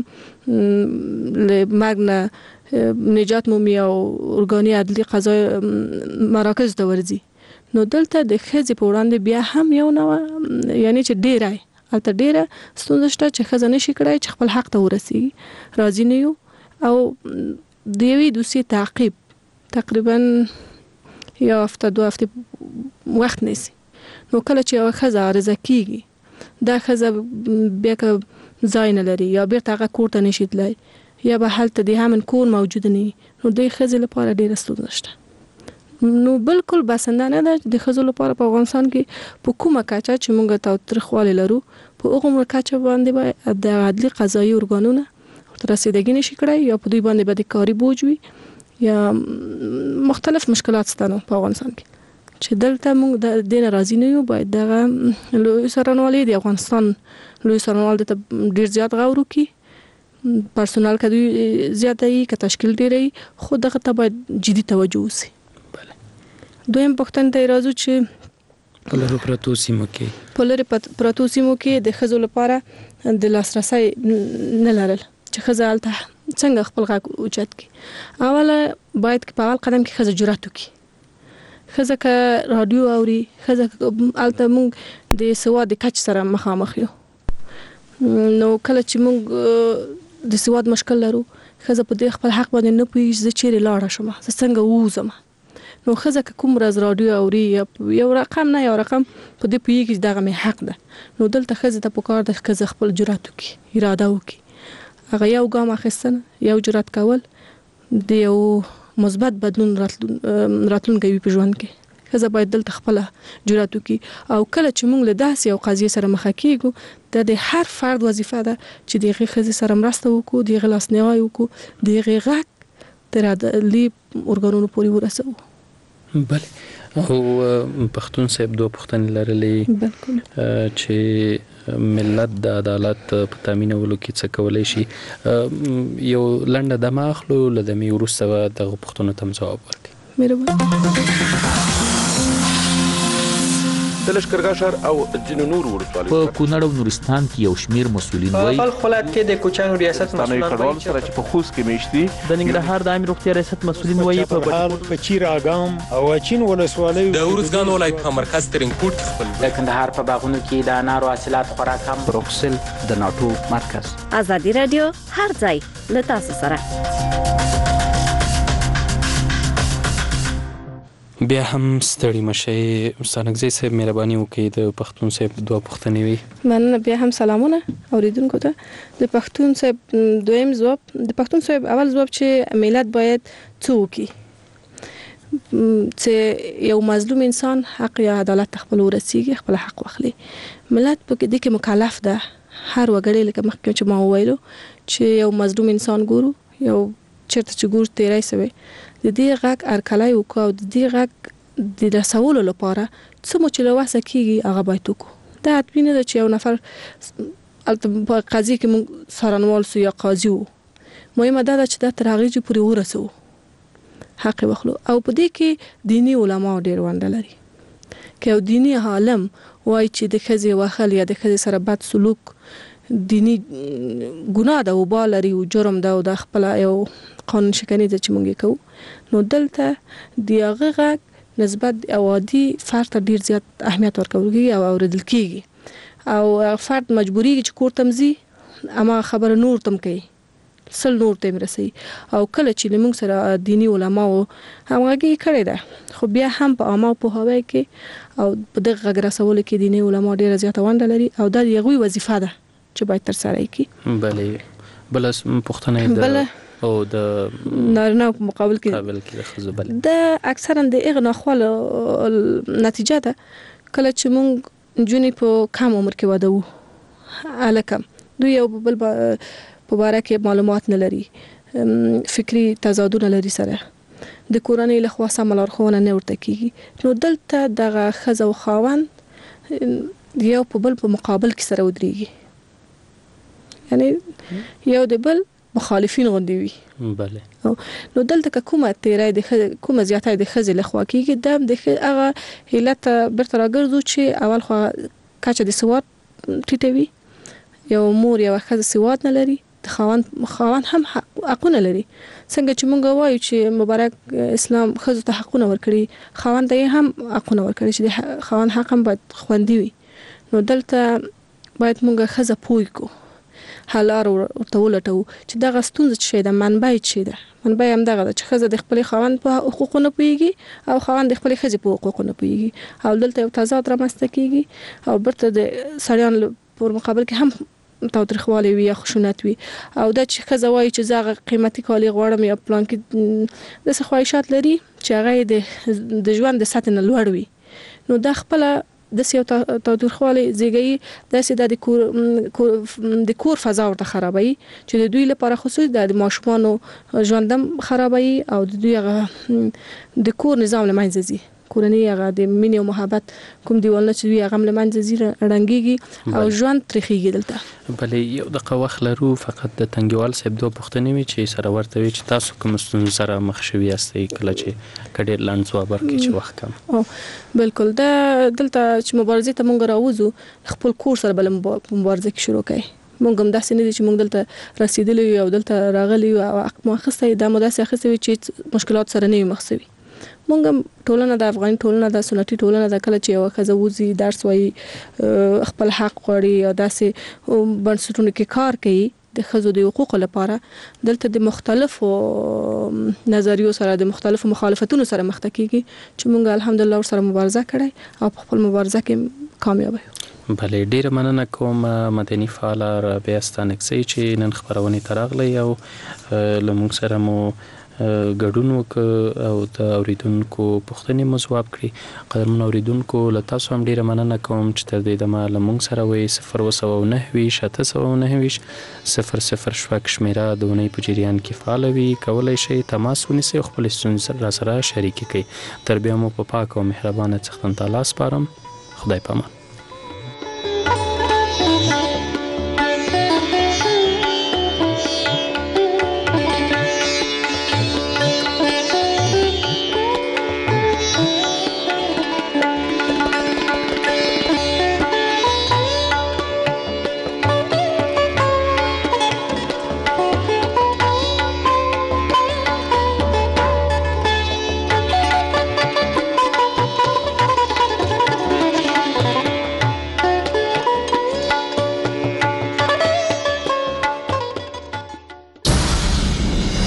ښځه له مرګ نه نجات مومي او ارګاني عدلي قضا مراکز ته ورځي نو دلته د ښځې په وړاندې بیا هم یو نوع یعنی چې ډېری هلته ډېره ستونزه شته چې ښځه نشي کړی چې خپل حق ته ورسېږي. راضي نه یو او د یوې دوسیې تعقیب تقریبا یو هفته 2 هفتې وخت نیسي. نو کله چې یو ښځه عارضه کیږي دا ښځه بیا که ځای نه لري یا بیرته هغه کور ته نشي تللی یا به هلته د همن کور موجود نه وي نو د ښځې لپاره ډېره ستونزه شته. نو بالکل بسنده نه ده د ښځو لپاره په افغانستان کې په کومه کچه چې موږ تاوتریخوالی لرو په هغومره کچه باندې به د عدلي قضایي ارګانونه ورته رسیدګي نشي کړی یا په دوی باندې به د کاري بوج وي یا مختلف مشکلات شته نو په افغانستان کې چې دلته موږ د دې نه راضي نه یو. باید دغه لوی څارنوالي د افغانستان لوی څارنوال د ډېر زیات غور وکړي. پرسونل که دوی زیاته وي که تشکیل ډېره خو دغه ته باید جدي توجه وشي. دویم پوښتنه ته راځو چې په لرو پرتو سیمو کې د ښځو لپاره د لاسرسي نه لرل چې ښځه هلته څنګه خپل غږ اوچت کړي. اوله باید په اول قدم کې ښځه جرأت وکړي. ښځه که رادیو اوري ښځه هلته موږ د سواد د کچ سره مخامخ یو. نو کله چې موږ د سواد مشکل لرو ښځه په دې خپل حق باندې نه پوهېږي زه چیرې لاړه شم زه څنګه ووځم. نو ښځه که کوم ورځ رادیو اوري یو رقم نه یو رقم په دې پوهېږي چې دغه مې حق ده. نو دلته ښځې ته پکار ده ښځه خپل جرأت وکړي اراده وکړي هغه یو ګام اخیستنه یو جرأت کول د یو مثبت بدلون راتلونکی وي په ژوند کې. ښځه باید دلته خپل جرأت وکړي او کله چې موږ له داسې یو قضیې سره مخ کېږو د هر فرد وظیفه ده چې د هغې ښځې سره مرسته وکړو د هغې لاسنیوی وکړو د هغې غږ تر عدلي ارګانونو پورې ورسوو. بله او پښتون صاحب 2 پوښتنې لرلې چې ملت د عدالت په تامینولو کې څه کولی شي. یو لنډه دمه اخلو له دمې وروسته به دغه پوښتنو ته هم ځواب ورکړي. د لشکرګاه ښار او ځینو نورو ولسوالیو په کونړ او نورستان کې یو شمیر مسؤلین وایي په بلخ ولایت کې د کوچیانو ریاست مسؤلان وایي سره چې په خوست کې میشتي د ننګرهار د عامه روغتیا ریاست مسؤلین وایي په چیر اګام او چین ولسوالۍ د ارزګان ولایت په مرکز ترینکوټ خپل د کندهار په باغونو کې د انارو حاصلات خورا کم. بروکسل د ناتو مرکز. ازادي رادیو هر ځای له تاسو سره. بیا هم ستړي مشي سانګزي صاحب مهرباني وکړئ د پښتون صاحب دوه پوښتنې وي. مننه. بیا هم سلامونه اوریدونکو ته. د پښتون صاحب دویم ځواب، د پښتون صاحب اول ځواب چې ملت باید څه وکړي چې یو مظلوم انسان حق یا عدالت خپل ورسیږي، خپل حق واخلي. ملت په دې کې مکلف ده هر وګړی، لکه مخکې چې ما وویلو چې یو مظلوم انسان ګورو، یو چیرته چې ګور تیرای سوی، د دې غږ ارکلای وکړو او د دې غږ د رسولو لپاره څه مو چې له وسه کېږي هغه باید وکړو. دا حتمي نه ده چې یو نفر په قاضي کې موږ څارنوال سو یا قاضي وو، مهمه دا ده چې دا تر هغې چې پورې ورسوو، حق یې واخلو. او په دې کې دیني علما ډېر ونډه لري. که یو دیني عالم وایي چې د ښځې وهل یا د ښځې سره بد سلوک دینی ګناه ده او با لري او جرم ده او د خپل یو قانون شکنی ده چې مونږ یې کوو، نو دلته د هغه غږ نسبت او عادي فرد ته ډیر زیات اهمیت ورکول کېږي او اوریدل کېږي او فرد مجبوریږي چې کور ته ځي اما خبره نور تم کوي، سل نور ته رسي. او کله چې موږ سره دینی علما او همغږي کړی ده، خو بیا هم په عامه پوهاوی کې او په دغه غږ رسولو کې دینی علما ډیره زیاته ونډه لري او دا یوه وظیفه ده چې باید تر سره کړي. بله بل پوښتنه ده او د نارینه په مقابل کې د ښځو بل د اکثرا د هغه ناخواله نتیجه ده کله چې موږ جونې په کم عمر کې واده وو، الکم دوی یو بل په باره کې معلومات نه لري، فکری تضادونه لري، سره د کورنۍ له خوا سمه لارښوونه نه ورته کېږي. نو دلته دغه ښځه او خاوند یو په بل په مقابل کې سره ودرېږي، یعنی یو د بل مخالفین غوندې وي. بله. نو دلته که کومه تیری د کومه زیاتی د ښځې له خوا کېږي، د هغه علت بیرته راګرځو چې اول خو کچه د سواد ټیټوي، یو مور یو ښځه سواد نه لري، د خاوند هم حقونه لري. څنګه چې مونږ وایو چې مبارک اسلام ښځو ته حقونه ورکړي، خاوند ته یې هم حقونه ورکړي چې د خاوند حق هم باید خوندي وي. نو دلته باید مونږ ښځه پوه کړو، حل لار ورته ولټوو چې دغه ستونزه څه شی ده، منبع یې څه ده. منبع یې همدغه ده چې ښځه د خپلې خاوند په حقوقو نه پوهېږي او خاوند د خپلې ښځې په حقوقو نه پوهېږي او دلته یو تضاد رامنځته کېږي او بیرته د سړیانو په مقابل کې هم تاوتریخوالی وي یا خشونت وي. او دا چې ښځه وایي چې زه هغه قیمتي کالي غواړم یا پلان کې داسې خواهشات لري چې هغه یې د ژوند د سطحې نه لوړ وي، نو دا خپله داسې یو تاوتریخوالی زیږوي، داسې د کور فضا ورته خرابوي چې د دوی لپاره خصوصي د ماشومانو ژوند هم خرابوي او د دوی هغه د کور نظام له منځه ځي، کورنۍ هغه د مینې او محبت کوم دیوالونه چې دوی هغه له منځه ځي، ړنګېږي او ژوند تریخېږي دلته. بله یو دقیقه وخت لرو، فقط د تنګیوال صاحب دوه پوښتنې وي چې سره ورته وي چې تاسو کوم ستونزو سره مخ شوي یاستئ کله چې که ډېر لنډ ځواب ورکړئ چې وخت کم. بالکل. دا دلته چې مبارزې ته مونږ راوځو خپل کور سره بل مبارزه کې شروع کوي. مونږ هم داسې نه دي چې مونږ دلته رسیدلی یو او دلته راغلی یو او مو اخیستی دا مو داسې اخیستی وي چې مشکلات سره نه وي مخ سوي. مونږ هم ټولنه د افغاني ټولنه د سنتي ټولنه د کله چې یو ښځه وځي درس وایي خپل حق غواړي یا داسې بنسټونو کې کار کوي د ښځو د حقوقو لپاره، دلته د مختلفو نظریو سره د مختلفو مخالفتونو سره مخ کېږي چې مونږ الحمدلله ورسره مبارزه کړی او په خپل مبارزه کې کامیاب یو. بله ډیره مننه کوم مدني فعاله رابعه ستانکزی چې نن خپرونې ته راغلی او له موږ سره مو ګډون وکړ او د اوریدونکو پوښتنې مو ځواب کړي. قدرمن اوریدونکو له تاسو هم ډیره مننه کوم چې تر دې دمه له موږ سره وئ. 029 شپږ شمیره د اونۍ په جریان کې فعاله وي، کولی شئ تماس ونیسئ او خپلې ستونزې راسره شریکې کړئ. تر بیا مو په پاک او مهربانه څښتن تعالی سپارم. خدای پامان.